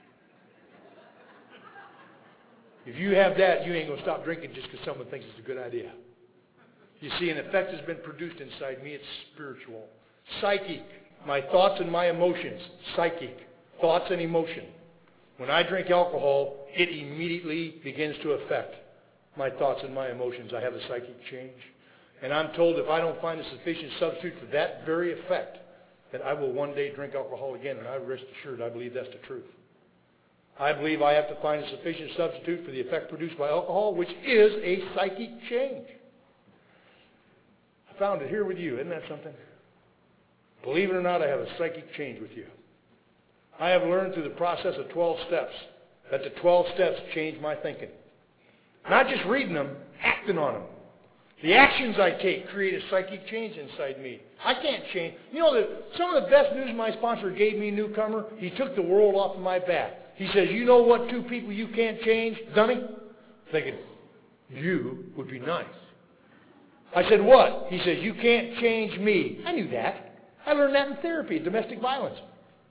Speaker 1: If you have that, you ain't going to stop drinking just because someone thinks it's a good idea. You see, an effect has been produced inside me. It's spiritual. Psychic. My thoughts and my emotions. Psychic. Thoughts and emotion. When I drink alcohol, it immediately begins to affect my thoughts and my emotions. I have a psychic change. And I'm told if I don't find a sufficient substitute for that very effect, that I will one day drink alcohol again. And I rest assured, I believe that's the truth. I believe I have to find a sufficient substitute for the effect produced by alcohol, which is a psychic change. I found it here with you. Isn't that something? Believe it or not, I have a psychic change with you. I have learned through the process of 12 steps that the 12 steps change my thinking. Not just reading them, acting on them. The actions I take create a psychic change inside me. I can't change. You know, some of the best news my sponsor gave me, newcomer, he took the world off of my back. He says, you know what 2 people you can't change, dummy? Thinking, you would be nice. I said, what? He says, you can't change me. I knew that. I learned that in therapy, domestic violence.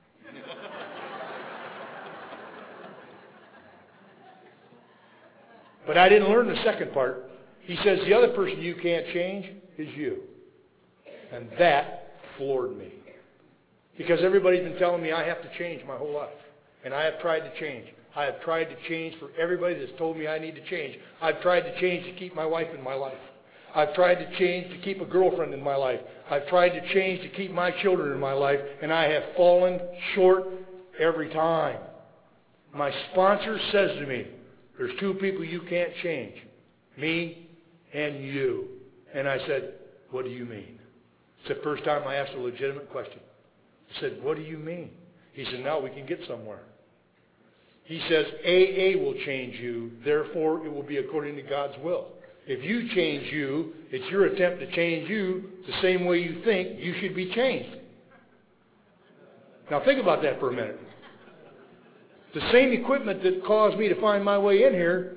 Speaker 1: But I didn't learn the second part. He says the other person you can't change is you. And that floored me. Because everybody's been telling me I have to change my whole life. And I have tried to change. I have tried to change for everybody that's told me I need to change. I've tried to change to keep my wife in my life. I've tried to change to keep a girlfriend in my life. I've tried to change to keep my children in my life. And I have fallen short every time. My sponsor says to me, there's 2 people you can't change. Me and you. And I said, what do you mean? It's the first time I asked a legitimate question. I said, what do you mean? He said, now we can get somewhere. He says, AA will change you. Therefore, it will be according to God's will. If you change you, it's your attempt to change you the same way you think you should be changed. Now think about that for a minute. The same equipment that caused me to find my way in here,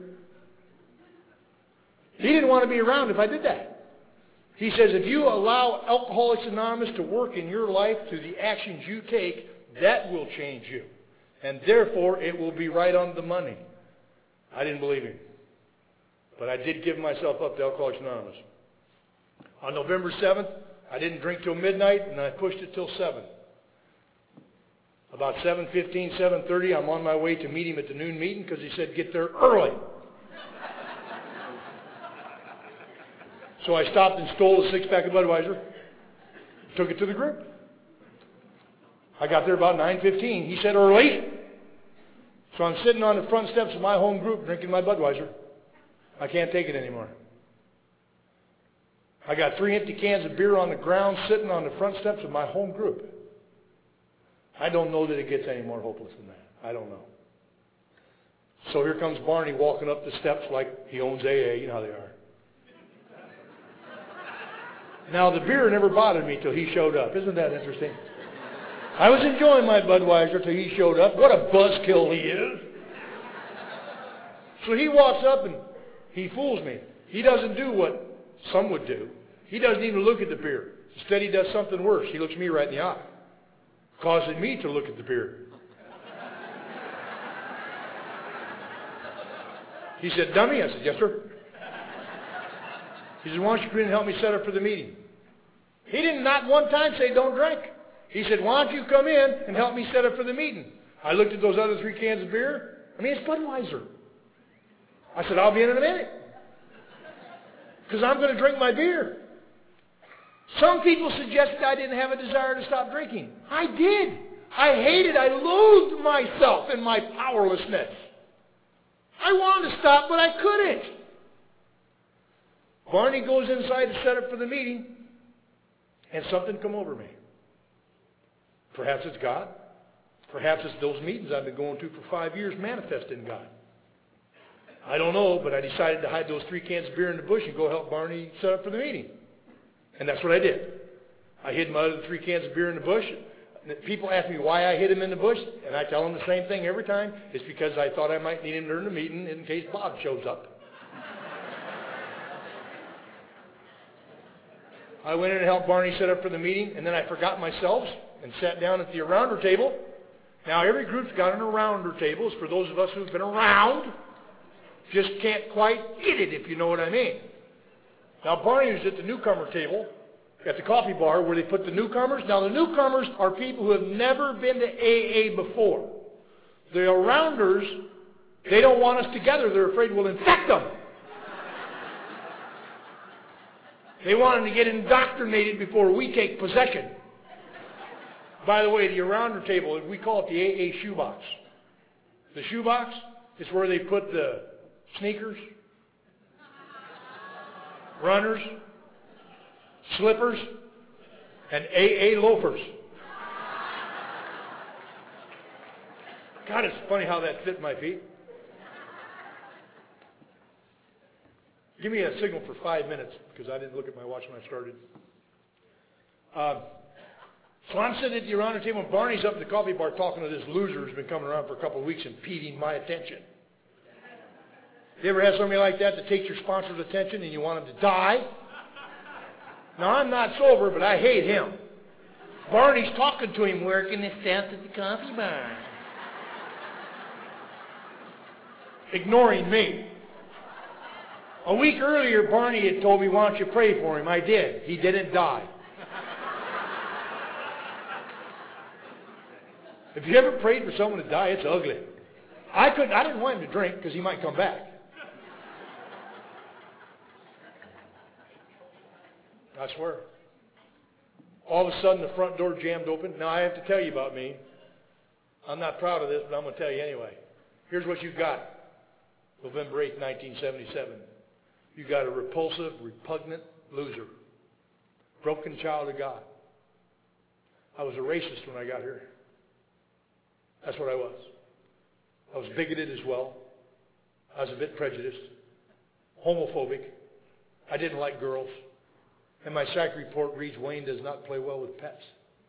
Speaker 1: he didn't want to be around if I did that. He says if you allow Alcoholics Anonymous to work in your life through the actions you take, that will change you. And therefore, it will be right on the money. I didn't believe him. But I did give myself up to Alcoholics Anonymous. On November 7th, I didn't drink till midnight, and I pushed it till 7. About 7:15, 7:30, I'm on my way to meet him at the noon meeting because he said, get there early. So I stopped and stole a 6-pack of Budweiser, took it to the group. I got there about 9:15. He said, early. So I'm sitting on the front steps of my home group drinking my Budweiser. I can't take it anymore. I got 3 empty cans of beer on the ground sitting on the front steps of my home group. I don't know that it gets any more hopeless than that. I don't know. So here comes Barney walking up the steps like he owns AA. You know how they are. Now, the beer never bothered me till he showed up. Isn't that interesting? I was enjoying my Budweiser till he showed up. What a buzzkill he is. So he walks up and he fools me. He doesn't do what some would do. He doesn't even look at the beer. Instead, he does something worse. He looks me right in the eye, causing me to look at the beer. He said, dummy? I said, yes, sir. He said, why don't you come in and help me set up for the meeting? He didn't not one time say don't drink. He said, why don't you come in and help me set up for the meeting? I looked at those other 3 cans of beer. I mean, it's Budweiser. I said, I'll be in a minute. Because I'm going to drink my beer. Some people suggested I didn't have a desire to stop drinking. I did. I hated, I loathed myself and my powerlessness. I wanted to stop, but I couldn't. Barney goes inside to set up for the meeting, and something come over me. Perhaps it's God. Perhaps it's those meetings I've been going to for 5 years manifesting God. I don't know, but I decided to hide those 3 cans of beer in the bush and go help Barney set up for the meeting. And that's what I did. I hid my other 3 cans of beer in the bush. People ask me why I hid them in the bush, and I tell them the same thing every time. It's because I thought I might need him during the meeting in case Bob shows up. I went in and helped Barney set up for the meeting, and then I forgot myself and sat down at the arounder table. Now, every group's got an arounder table. It's for those of us who've been around. Just can't quite get it, if you know what I mean. Now, Barney was at the newcomer table at the coffee bar where they put the newcomers. Now, the newcomers are people who have never been to AA before. The arounders, they don't want us together. They're afraid we'll infect them. They want them to get indoctrinated before we take possession. By the way, the arounder table, we call it the AA shoebox. The shoebox is where they put the sneakers, runners, slippers, and AA loafers. God, it's funny how that fit my feet. Give me a signal for 5 minutes, because I didn't look at my watch when I started. So I'm sitting at the arounder table, and Barney's up at the coffee bar talking to this loser who's been coming around for a couple of weeks and impeding my attention. You ever have somebody like that that takes your sponsor's attention and you want him to die? Now, I'm not sober, but I hate him. Barney's talking to him, working his steps at the coffee bar. Ignoring me. A week earlier, Barney had told me, why don't you pray for him? I did. He didn't die. If you ever prayed for someone to die, it's ugly. I didn't want him to drink because he might come back. I swear. All of a sudden, the front door jammed open. Now, I have to tell you about me. I'm not proud of this, but I'm going to tell you anyway. Here's what you've got. November 8th, 1977. You got a repulsive, repugnant loser. Broken child of God. I was a racist when I got here. That's what I was. I was bigoted as well. I was a bit prejudiced. Homophobic. I didn't like girls. And my psych report reads, Wayne does not play well with pets.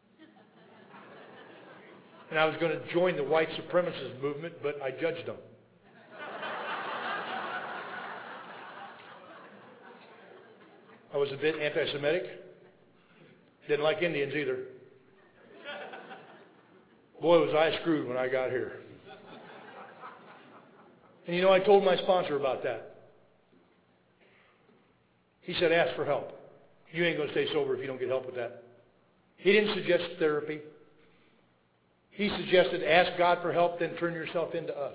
Speaker 1: And I was going to join the white supremacist movement, but I judged them. I was a bit anti-Semitic. Didn't like Indians either. Boy, was I screwed when I got here. And you know, I told my sponsor about that. He said, ask for help. You ain't going to stay sober if you don't get help with that. He didn't suggest therapy. He suggested ask God for help, then turn yourself into us.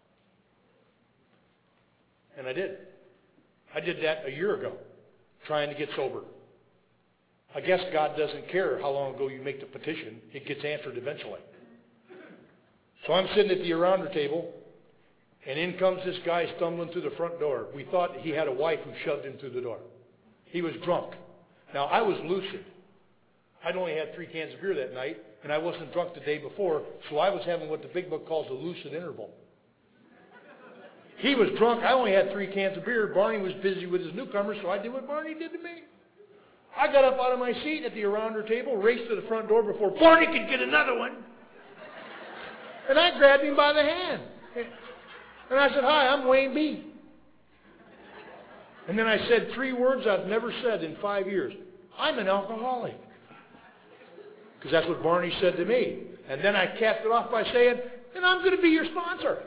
Speaker 1: And I did. I did that a year ago, trying to get sober. I guess God doesn't care how long ago you make the petition. It gets answered eventually. So I'm sitting at the arounder table, and in comes this guy stumbling through the front door. We thought he had a wife who shoved him through the door. He was drunk. Now, I was lucid. I'd only had 3 cans of beer that night, and I wasn't drunk the day before, so I was having what the big book calls a lucid interval. He was drunk. I only had 3 cans of beer. Barney was busy with his newcomer, so I did what Barney did to me. I got up out of my seat at the arounder table, raced to the front door before Barney could get another one. And I grabbed him by the hand. And I said, hi, I'm Wayne B. And then I said 3 words I've never said in 5 years. I'm an alcoholic. Because that's what Barney said to me. And then I capped it off by saying, and I'm going to be your sponsor.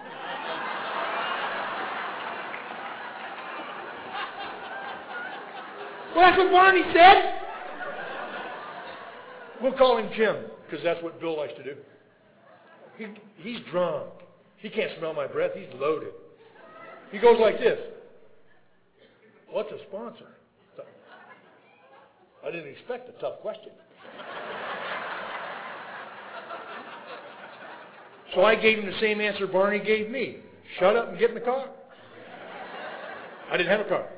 Speaker 1: Well, that's what Barney said. We'll call him Jim, because that's what Bill likes to do. He's drunk. He can't smell my breath. He's loaded. He goes like this. What's a sponsor? I didn't expect a tough question. So I gave him the same answer Barney gave me. Shut up and get in the car. I didn't have a car.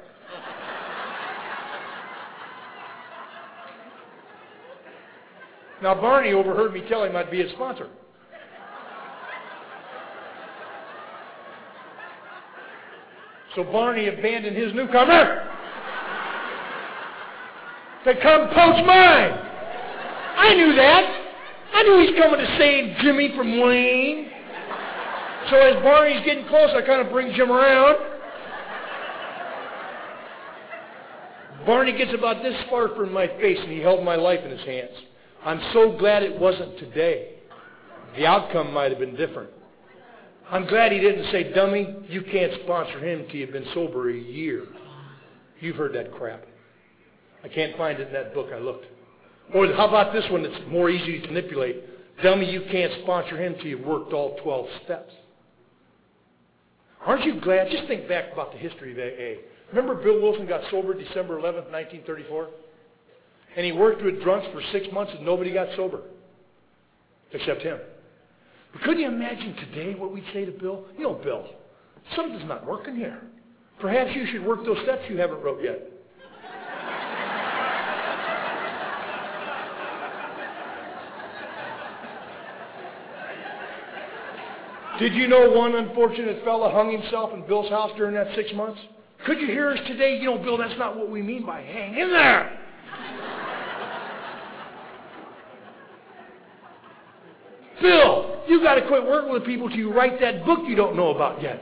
Speaker 1: Now, Barney overheard me tell him I'd be his sponsor. So Barney abandoned his newcomer to come poach mine. I knew that. I knew he's coming to save Jimmy from Wayne. So as Barney's getting close, I kind of bring Jim around. Barney gets about this far from my face, and he held my life in his hands. I'm so glad it wasn't today. The outcome might have been different. I'm glad he didn't say, dummy, you can't sponsor him till you've been sober a year. You've heard that crap. I can't find it in that book I looked. Or how about this one that's more easy to manipulate? Dummy, you can't sponsor him till you've worked all 12 steps. Aren't you glad? Just think back about the history of AA. Remember Bill Wilson got sober December 11th, 1934? And he worked with drunks for 6 months and nobody got sober. Except him. But couldn't you imagine today what we'd say to Bill? You know, Bill, something's not working here. Perhaps you should work those steps you haven't wrote yet. Did you know one unfortunate fella hung himself in Bill's house during that 6 months? Could you hear us today? You know, Bill, that's not what we mean by hang in there. Bill, you got to quit working with people till you write that book you don't know about yet.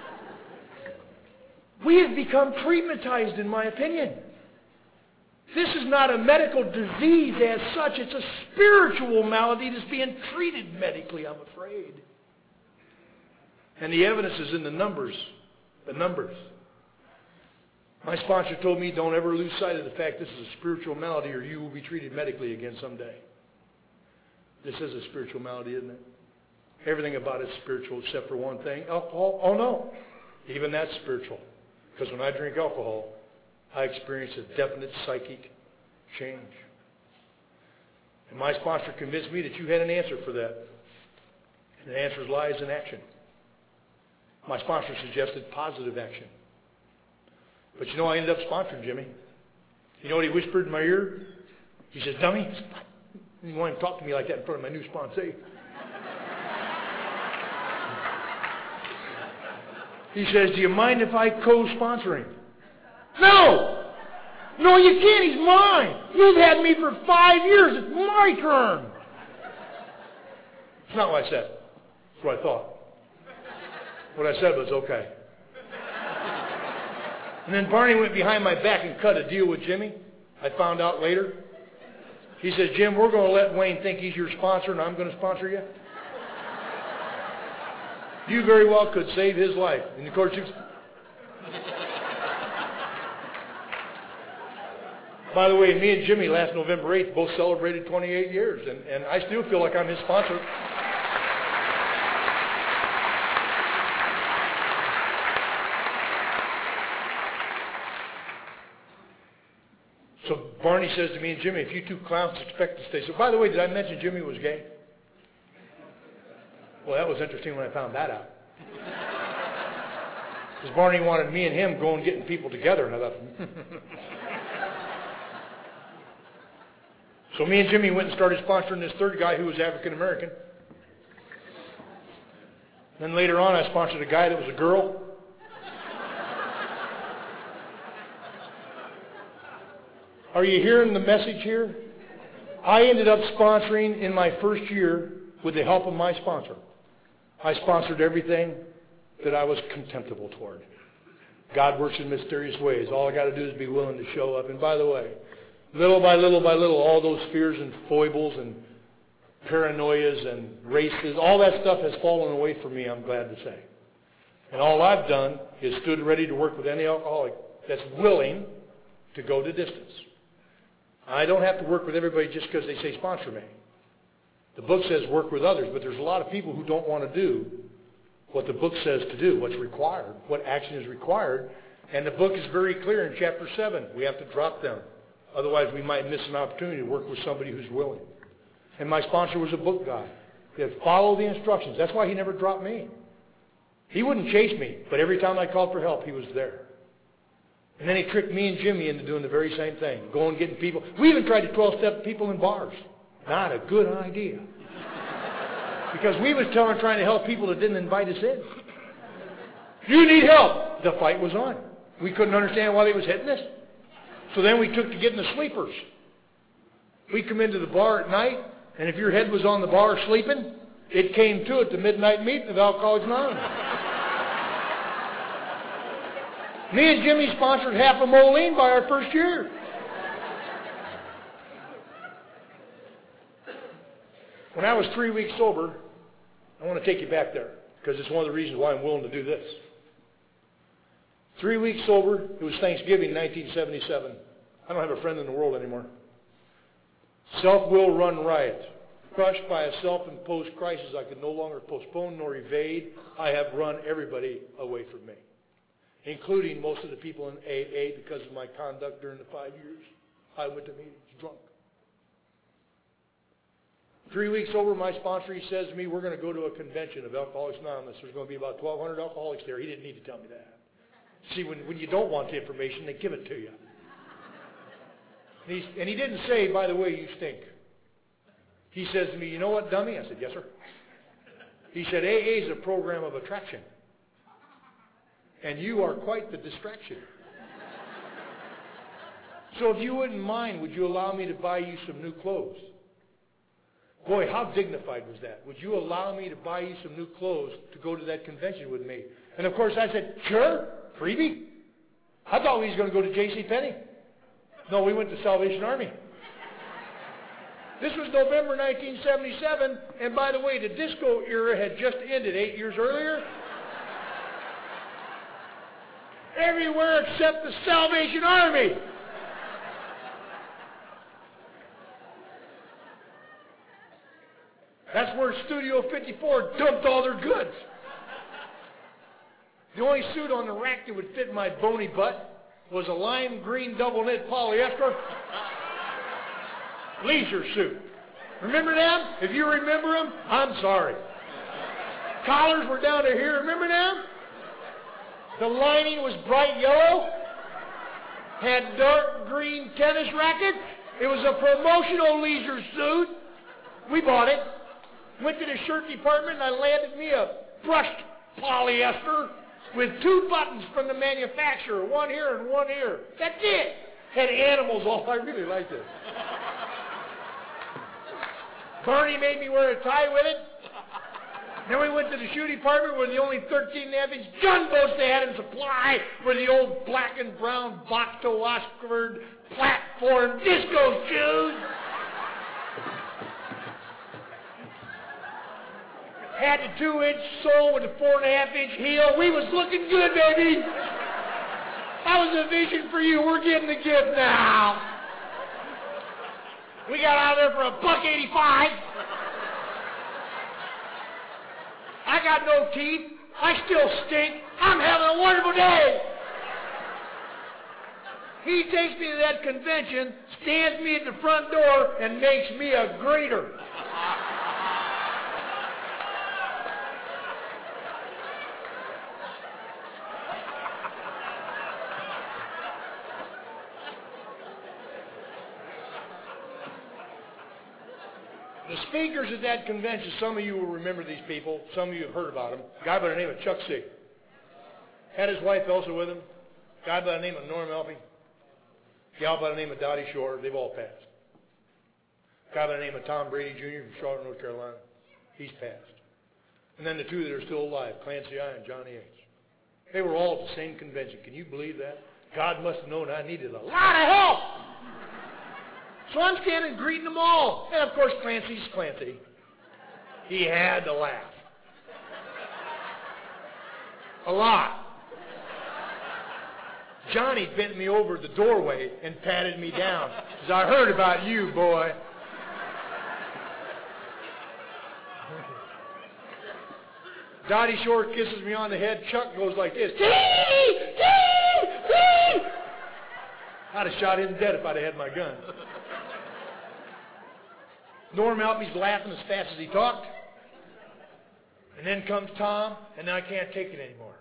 Speaker 1: We have become treatmentized, in my opinion. This is not a medical disease as such. It's a spiritual malady that's being treated medically, I'm afraid. And the evidence is in the numbers. The numbers. My sponsor told me, don't ever lose sight of the fact this is a spiritual malady or you will be treated medically again someday. This is a spiritual malady, isn't it? Everything about it's spiritual except for one thing. Alcohol? Oh no. Even that's spiritual. Because when I drink alcohol, I experience a definite psychic change. And my sponsor convinced me that you had an answer for that. And the answer lies in action. My sponsor suggested positive action. But you know, I ended up sponsoring Jimmy. You know what he whispered in my ear? He says, dummy, you want him to talk to me like that in front of my new sponsee. He says, do you mind if I co-sponsor him? No! No, you can't. He's mine. You've had me for 5 years. It's my turn. It's not what I said. It's what I thought. What I said was okay. And then Barney went behind my back and cut a deal with Jimmy. I found out later. He says, Jim, we're going to let Wayne think he's your sponsor and I'm going to sponsor you. You very well could save his life. And of course, by the way, me and Jimmy last November 8th both celebrated 28 years. And I still feel like I'm his sponsor. So Barney says to me and Jimmy, if you two clowns expect to stay. So by the way, did I mention Jimmy was gay? Well, that was interesting when I found that out. Because Barney wanted me and him going getting people together. And I thought, So me and Jimmy went and started sponsoring this third guy who was African American. Then later on, I sponsored a guy that was a girl. Are you hearing the message here? I ended up sponsoring in my first year with the help of my sponsor. I sponsored everything that I was contemptible toward. God works in mysterious ways. All I got to do is be willing to show up. And by the way, little by little by little, all those fears and foibles and paranoias and races, all that stuff has fallen away from me, I'm glad to say. And all I've done is stood ready to work with any alcoholic that's willing to go the distance. I don't have to work with everybody just because they say sponsor me. The book says work with others, but there's a lot of people who don't want to do what the book says to do, what's required, what action is required. And the book is very clear in chapter 7. We have to drop them. Otherwise, we might miss an opportunity to work with somebody who's willing. And my sponsor was a book guy. He had follow the instructions. That's why he never dropped me. He wouldn't chase me, but every time I called for help, he was there. And then he tricked me and Jimmy into doing the very same thing, going getting people. We even tried to 12-step people in bars. Not a good idea. Because we was trying to help people that didn't invite us in. You need help. The fight was on. We couldn't understand why they was hitting us. So then we took to getting the sleepers. We come into the bar at night, and if your head was on the bar sleeping, it came to it, the midnight meeting of Alcoholics Anonymous. Me and Jimmy sponsored half a Moline by our first year. When I was 3 weeks sober, I want to take you back there because it's one of the reasons why I'm willing to do this. 3 weeks sober, it was Thanksgiving 1977. I don't have a friend in the world anymore. Self-will run riot. Crushed by a self-imposed crisis I could no longer postpone nor evade, I have run everybody away from me. including most of the people in AA because of my conduct during the 5 years I went to meetings drunk. 3 weeks over, my sponsor, he says to me, we're going to go to a convention of Alcoholics Anonymous. There's going to be about 1,200 alcoholics there. He didn't need to tell me that. See, when you don't want the information, they give it to you. And he didn't say, by the way, you stink. He says to me, you know what, dummy? I said, yes, sir. He said, AA is a program of attraction. And you are quite the distraction. So if you wouldn't mind, would you allow me to buy you some new clothes? Boy, how dignified was that? Would you allow me to buy you some new clothes to go to that convention with me? And of course I said, sure, freebie. I thought we was going to go to JCPenney. No, we went to Salvation Army. This was November 1977, and by the way, the disco era had just ended 8 years earlier. Everywhere except the Salvation Army. That's where Studio 54 dumped all their goods. The only suit on the rack that would fit my bony butt was a lime green double knit polyester leisure suit. Remember them? If you remember them, I'm sorry. Collars were down to here. Remember them? The lining was bright yellow. Had dark green tennis rackets. It was a promotional leisure suit. We bought it. Went to the shirt department and I landed me a brushed polyester with 2 buttons from the manufacturer, one here and one here. That's it. Had animals all. I really liked it. Barney made me wear a tie with it. Then we went to the shoe department where the only 13.5-inch gunboats they had in supply were the old black and brown box-toe Oxford platform disco shoes. Had the 2-inch sole with the 4.5-inch heel. We was looking good, baby. That was a vision for you. We're getting the gift now. We got out of there for $1.85. I got no teeth. I still stink. I'm having a wonderful day. He takes me to that convention, stands me at the front door, and makes me a greeter. The speakers at that convention, some of you will remember these people. Some of you have heard about them. A guy by the name of Chuck C. Had his wife Elsa with him. A guy by the name of Norm Elpy. A gal by the name of Dottie Shore. They've all passed. A guy by the name of Tom Brady Jr. from Charlotte, North Carolina. He's passed. And then the 2 that are still alive, Clancy I and Johnny H. They were all at the same convention. Can you believe that? God must have known I needed a lot of help. So I'm standing greeting them all. And of course, Clancy's Clancy. He had to laugh. A lot. Johnny bent me over the doorway and patted me down. Says, I heard about you, boy. Dottie Shore kisses me on the head. Chuck goes like this. Tee! Tee! Tee! I'd have shot him dead if I'd have had my gun. Norm Alpy's laughing as fast as he talked. And then comes Tom, and I can't take it anymore.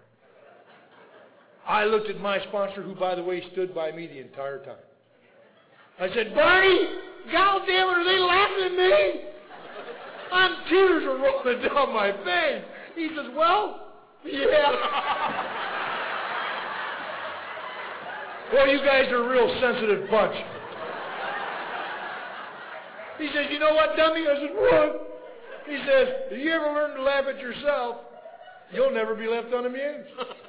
Speaker 1: I looked at my sponsor, who, by the way, stood by me the entire time. I said, Barney, God damn it, are they laughing at me? Tears are rolling down my face. He says, well, yeah. Well, you guys are a real sensitive bunch. He says, you know what, dummy? I said, what? He says, if you ever learn to laugh at yourself, you'll never be left unamused.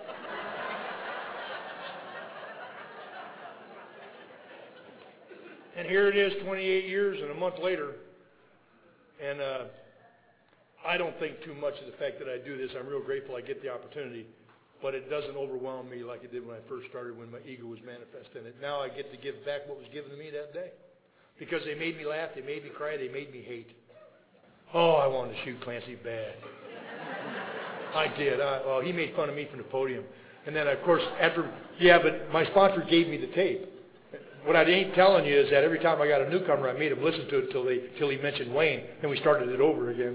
Speaker 1: And here it is 28 years and a month later. And I don't think too much of the fact that I do this. I'm real grateful I get the opportunity. But it doesn't overwhelm me like it did when I first started, when my ego was manifest in it. Now I get to give back what was given to me that day. Because they made me laugh, they made me cry, they made me hate. Oh, I wanted to shoot Clancy bad. I did. Well, he made fun of me from the podium. And then, of course, but my sponsor gave me the tape. What I ain't telling you is that every time I got a newcomer, I made him listen to it till he mentioned Wayne. Then we started it over again.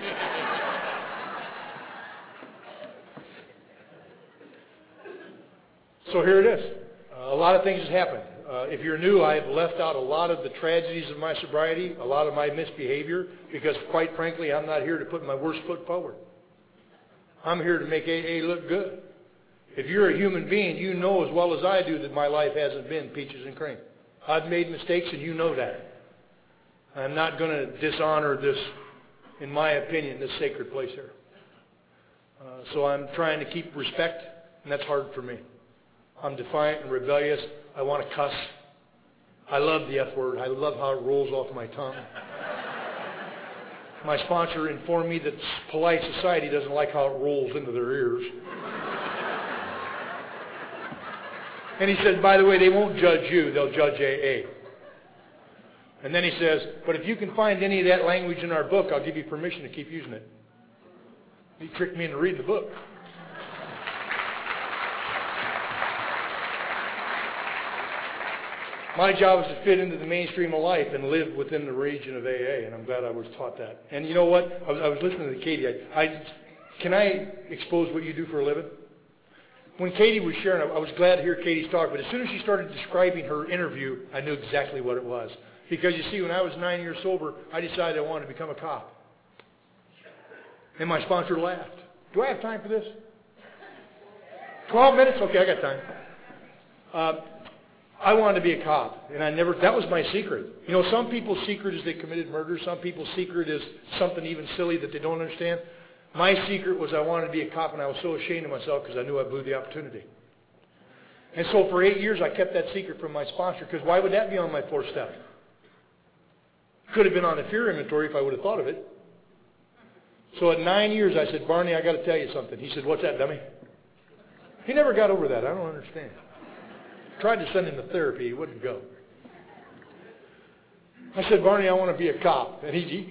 Speaker 1: So here it is. A lot of things has happened. If you're new, I've left out a lot of the tragedies of my sobriety, a lot of my misbehavior, because quite frankly, I'm not here to put my worst foot forward. I'm here to make AA look good. If you're a human being, you know as well as I do that my life hasn't been peaches and cream. I've made mistakes, and you know that. I'm not going to dishonor this, in my opinion, this sacred place here. So I'm trying to keep respect, and that's hard for me. I'm defiant and rebellious. I want to cuss. I love the F word. I love how it rolls off my tongue. My sponsor informed me that polite society doesn't like how it rolls into their ears. And he said, by the way, they won't judge you. They'll judge AA. And then he says, but if you can find any of that language in our book, I'll give you permission to keep using it. He tricked me into reading the book. My job is to fit into the mainstream of life and live within the region of AA, and I'm glad I was taught that. And you know what? I was listening to Katie. Can I expose what you do for a living? When Katie was sharing, I was glad to hear Katie's talk, but as soon as she started describing her interview, I knew exactly what it was. Because you see, when I was 9 years sober, I decided I wanted to become a cop. And my sponsor laughed. Do I have time for this? 12 minutes? Okay, I got time. I wanted to be a cop, and that was my secret. You know, some people's secret is they committed murder. Some people's secret is something even silly that they don't understand. My secret was I wanted to be a cop, and I was so ashamed of myself because I knew I blew the opportunity. And so for 8 years, I kept that secret from my sponsor, because why would that be on my fourth step? Could have been on the fear inventory if I would have thought of it. So at 9 years, I said, Barney, I got to tell you something. He said, what's that, dummy? He never got over that. I don't understand. Tried to send him to therapy. He wouldn't go. I said, Barney, I want to be a cop. And he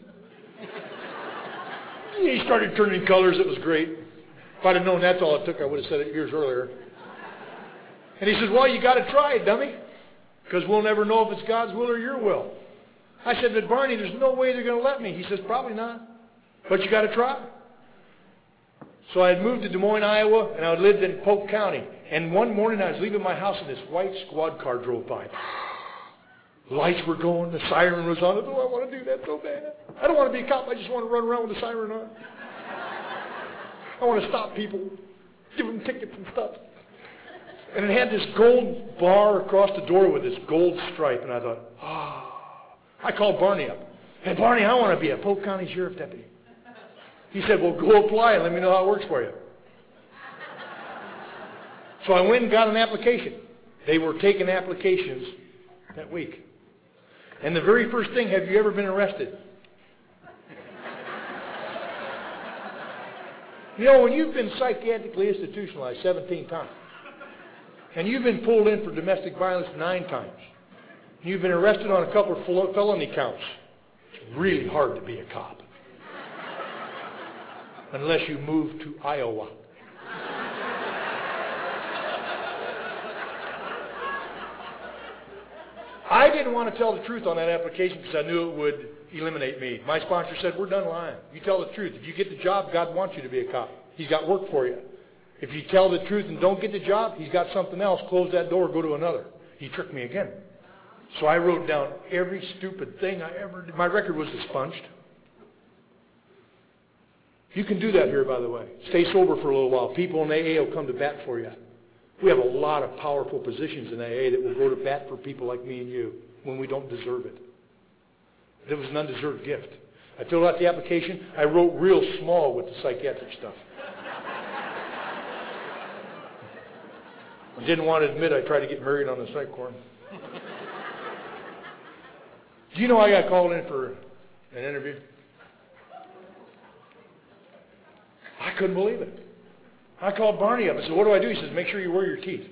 Speaker 1: started turning colors. It was great. If I'd have known that's all it took, I would have said it years earlier. And he says, well, you got to try it, dummy, because we'll never know if it's God's will or your will. I said, but Barney, there's no way they're going to let me. He says, probably not, but you got to try. So I had moved to Des Moines, Iowa, and I had lived in Polk County. And one morning I was leaving my house, and this white squad car drove by. Lights were going, the siren was on. Oh, I want to do that so bad. I don't want to be a cop. I just want to run around with the siren on. I want to stop people, give them tickets and stuff. And it had this gold bar across the door with this gold stripe. And I thought, I called Barney up. Hey, Barney, I want to be a Polk County Sheriff Deputy. He said, well, go apply and let me know how it works for you. So I went and got an application. They were taking applications that week. And the very first thing, have you ever been arrested? You know, when you've been psychiatrically institutionalized 17 times, and you've been pulled in for domestic violence 9 times, and you've been arrested on a couple of felony counts, it's really hard to be a cop. Unless you move to Iowa. I didn't want to tell the truth on that application because I knew it would eliminate me. My sponsor said, we're done lying. You tell the truth. If you get the job, God wants you to be a cop. He's got work for you. If you tell the truth and don't get the job, He's got something else. Close that door, go to another. He tricked me again. So I wrote down every stupid thing I ever did. My record was expunged. You can do that here, by the way. Stay sober for a little while. People in AA will come to bat for you. We have a lot of powerful positions in AA that will go to bat for people like me and you when we don't deserve it. It was an undeserved gift. I filled out the application. I wrote real small with the psychiatric stuff. I didn't want to admit I tried to get married on the psych corps. Do you know I got called in for an interview? I couldn't believe it. I called Barney up. I said, what do I do? He says, make sure you wear your teeth.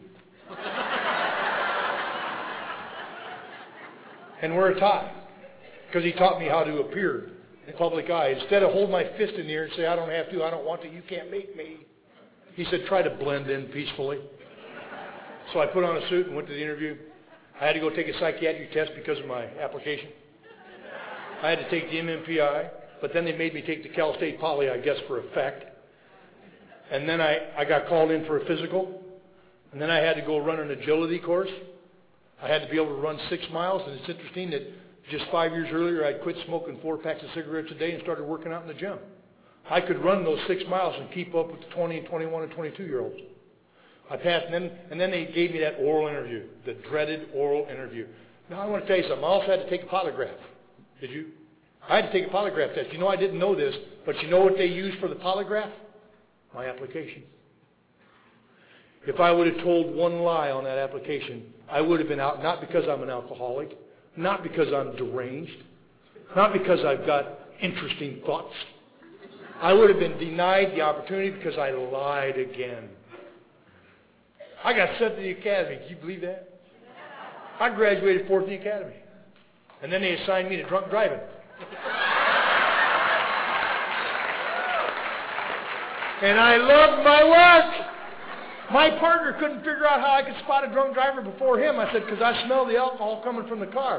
Speaker 1: And wear a tie. Because he taught me how to appear in the public eye. Instead of hold my fist in the air and say, I don't have to, I don't want to, you can't make me. He said, try to blend in peacefully. So I put on a suit and went to the interview. I had to go take a psychiatric test because of my application. I had to take the MMPI, but then they made me take the Cal State Poly, I guess, for effect. And then I got called in for a physical. And then I had to go run an agility course. I had to be able to run 6 miles. And it's interesting that just 5 years earlier, I'd quit smoking 4 packs of cigarettes a day and started working out in the gym. I could run those 6 miles and keep up with the 20 and 21 and 22-year-olds. I passed, and then they gave me that oral interview, the dreaded oral interview. Now, I want to tell you something. I also had to take a polygraph. Did you? I had to take a polygraph test. You know, I didn't know this, but you know what they used for the polygraph? My application. If I would have told one lie on that application, I would have been out, not because I'm an alcoholic, not because I'm deranged, not because I've got interesting thoughts. I would have been denied the opportunity because I lied again. I got sent to the academy. Can you believe that? I graduated fourth in the academy. And then they assigned me to drunk driving. And I loved my work. My partner couldn't figure out how I could spot a drunk driver before him. I said, because I smell the alcohol coming from the car.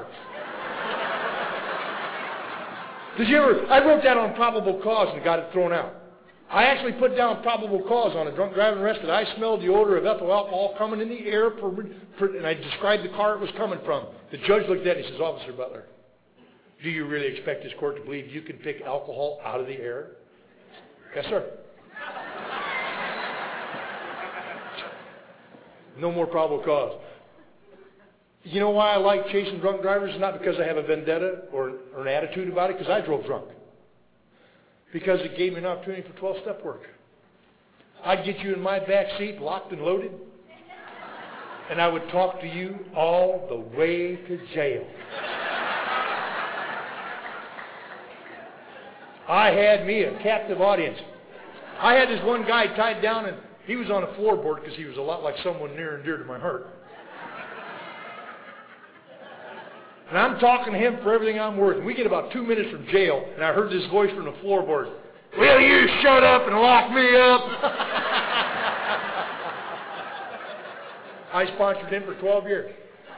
Speaker 1: I wrote that on probable cause and got it thrown out. I actually put down probable cause on a drunk driver arrested. I smelled the odor of ethyl alcohol coming in the air, and I described the car it was coming from. The judge looked at it and he says, Officer Butler, do you really expect this court to believe you can pick alcohol out of the air? Yes, sir. No more probable cause. You know why I like chasing drunk drivers? It's not because I have a vendetta or an attitude about it, because I drove drunk. Because it gave me an opportunity for 12-step work. I'd get you in my back seat, locked and loaded, and I would talk to you all the way to jail. I had me a captive audience. I had this one guy tied down, and he was on a floorboard because he was a lot like someone near and dear to my heart. And I'm talking to him for everything I'm worth. And we get about 2 minutes from jail, and I heard this voice from the floorboard. Will you shut up and lock me up? I sponsored him for 12 years.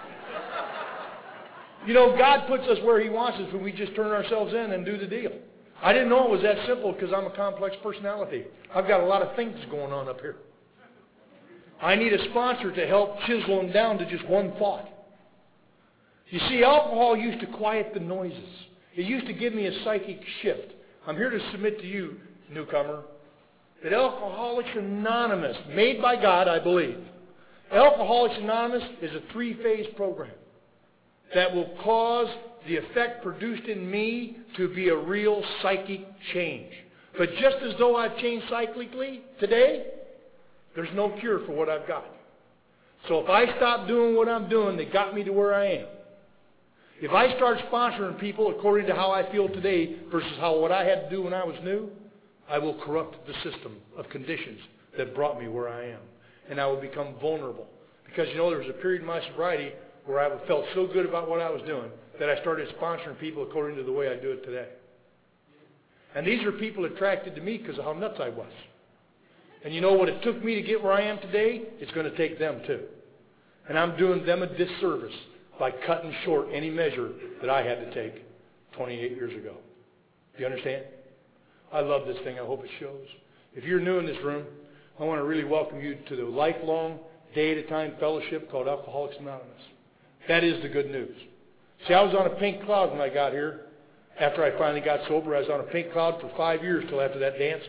Speaker 1: You know, God puts us where He wants us when we just turn ourselves in and do the deal. I didn't know it was that simple because I'm a complex personality. I've got a lot of things going on up here. I need a sponsor to help chisel them down to just one thought. You see, alcohol used to quiet the noises. It used to give me a psychic shift. I'm here to submit to you, newcomer, that Alcoholics Anonymous, made by God, I believe, Alcoholics Anonymous is a 3-phase program that will cause the effect produced in me to be a real psychic change. But just as though I've changed psychically today, there's no cure for what I've got. So if I stop doing what I'm doing that got me to where I am, if I start sponsoring people according to how I feel today versus what I had to do when I was new, I will corrupt the system of conditions that brought me where I am. And I will become vulnerable. Because, you know, there was a period in my sobriety where I felt so good about what I was doing that I started sponsoring people according to the way I do it today. And these are people attracted to me because of how nuts I was. And you know what it took me to get where I am today? It's going to take them too. And I'm doing them a disservice by cutting short any measure that I had to take 28 years ago. Do you understand? I love this thing. I hope it shows. If you're new in this room, I want to really welcome you to the lifelong, day-at-a-time fellowship called Alcoholics Anonymous. That is the good news. See, I was on a pink cloud when I got here. After I finally got sober, I was on a pink cloud for 5 years till after that dance.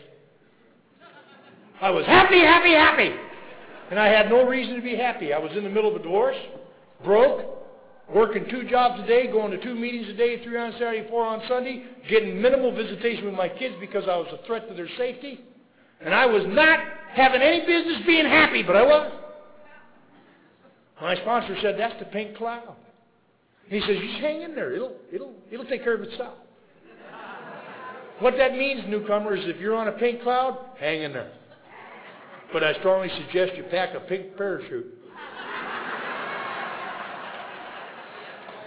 Speaker 1: I was happy, happy, happy. And I had no reason to be happy. I was in the middle of a divorce, broke, working 2 jobs a day, going to 2 meetings a day, 3 on Saturday, 4 on Sunday, getting minimal visitation with my kids because I was a threat to their safety. And I was not having any business being happy, but I was. My sponsor said, that's the pink cloud. And he says, you just hang in there. It'll take care of itself. What that means, newcomer, is if you're on a pink cloud, hang in there. But I strongly suggest you pack a pink parachute.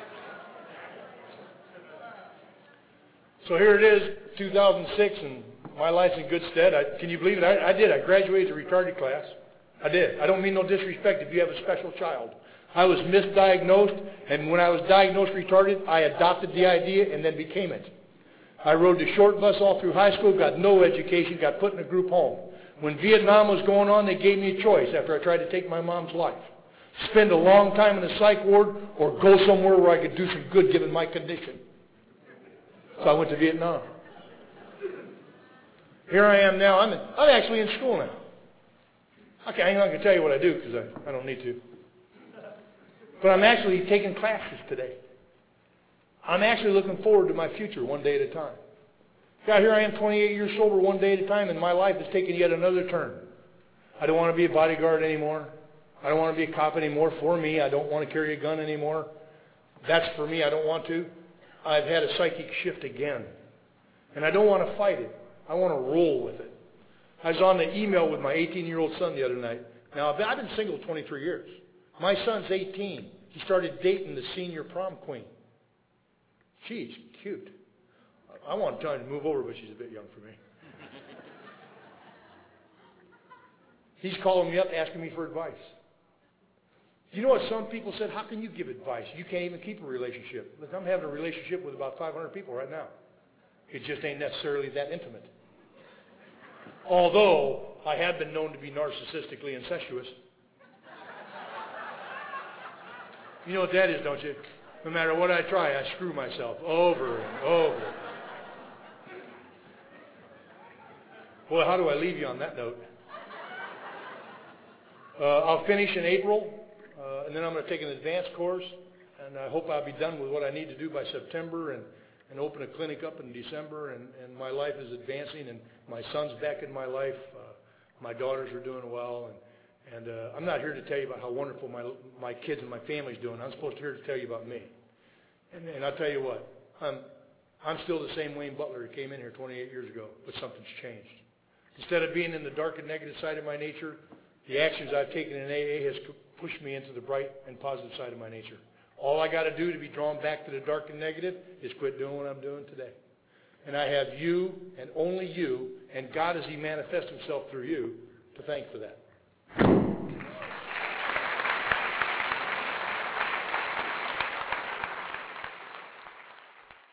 Speaker 1: So here it is, 2006, and my life's in good stead. Can you believe it? I did. I graduated as a retarded class. I did. I don't mean no disrespect if you have a special child. I was misdiagnosed, and when I was diagnosed retarded, I adopted the idea and then became it. I rode the short bus all through high school, got no education, got put in a group home. When Vietnam was going on, they gave me a choice after I tried to take my mom's life. Spend a long time in a psych ward or go somewhere where I could do some good given my condition. So I went to Vietnam. Here I am now. I'm actually in school now. Okay, I'm not going to tell you what I do because I don't need to. But I'm actually taking classes today. I'm actually looking forward to my future one day at a time. God, here I am 28 years sober one day at a time, and my life is taking yet another turn. I don't want to be a bodyguard anymore. I don't want to be a cop anymore for me. I don't want to carry a gun anymore. That's for me. I don't want to. I've had a psychic shift again. And I don't want to fight it. I want to roll with it. I was on the email with my 18-year-old son the other night. Now, I've been single 23 years. My son's 18. He started dating the senior prom queen. She's cute. I want to tell her to move over, but she's a bit young for me. He's calling me up asking me for advice. You know what some people said? How can you give advice? You can't even keep a relationship. Look, I'm having a relationship with about 500 people right now. It just ain't necessarily that intimate. Although I have been known to be narcissistically incestuous. You know what that is, don't you? No matter what I try, I screw myself over and over. Well, how do I leave you on that note? I'll finish in April, and then I'm going to take an advanced course, and I hope I'll be done with what I need to do by September and open a clinic up in December, and my life is advancing, and my son's back in my life. My daughters are doing well, and I'm not here to tell you about how wonderful my kids and my family's doing. I'm supposed to here to tell you about me. And I'll tell you what, I'm still the same Wayne Butler who came in here 28 years ago, but something's changed. Instead of being in the dark and negative side of my nature, the actions I've taken in AA has pushed me into the bright and positive side of my nature. All I got to do to be drawn back to the dark and negative is quit doing what I'm doing today. And I have you and only you, and God as He manifests Himself through you, to thank for that.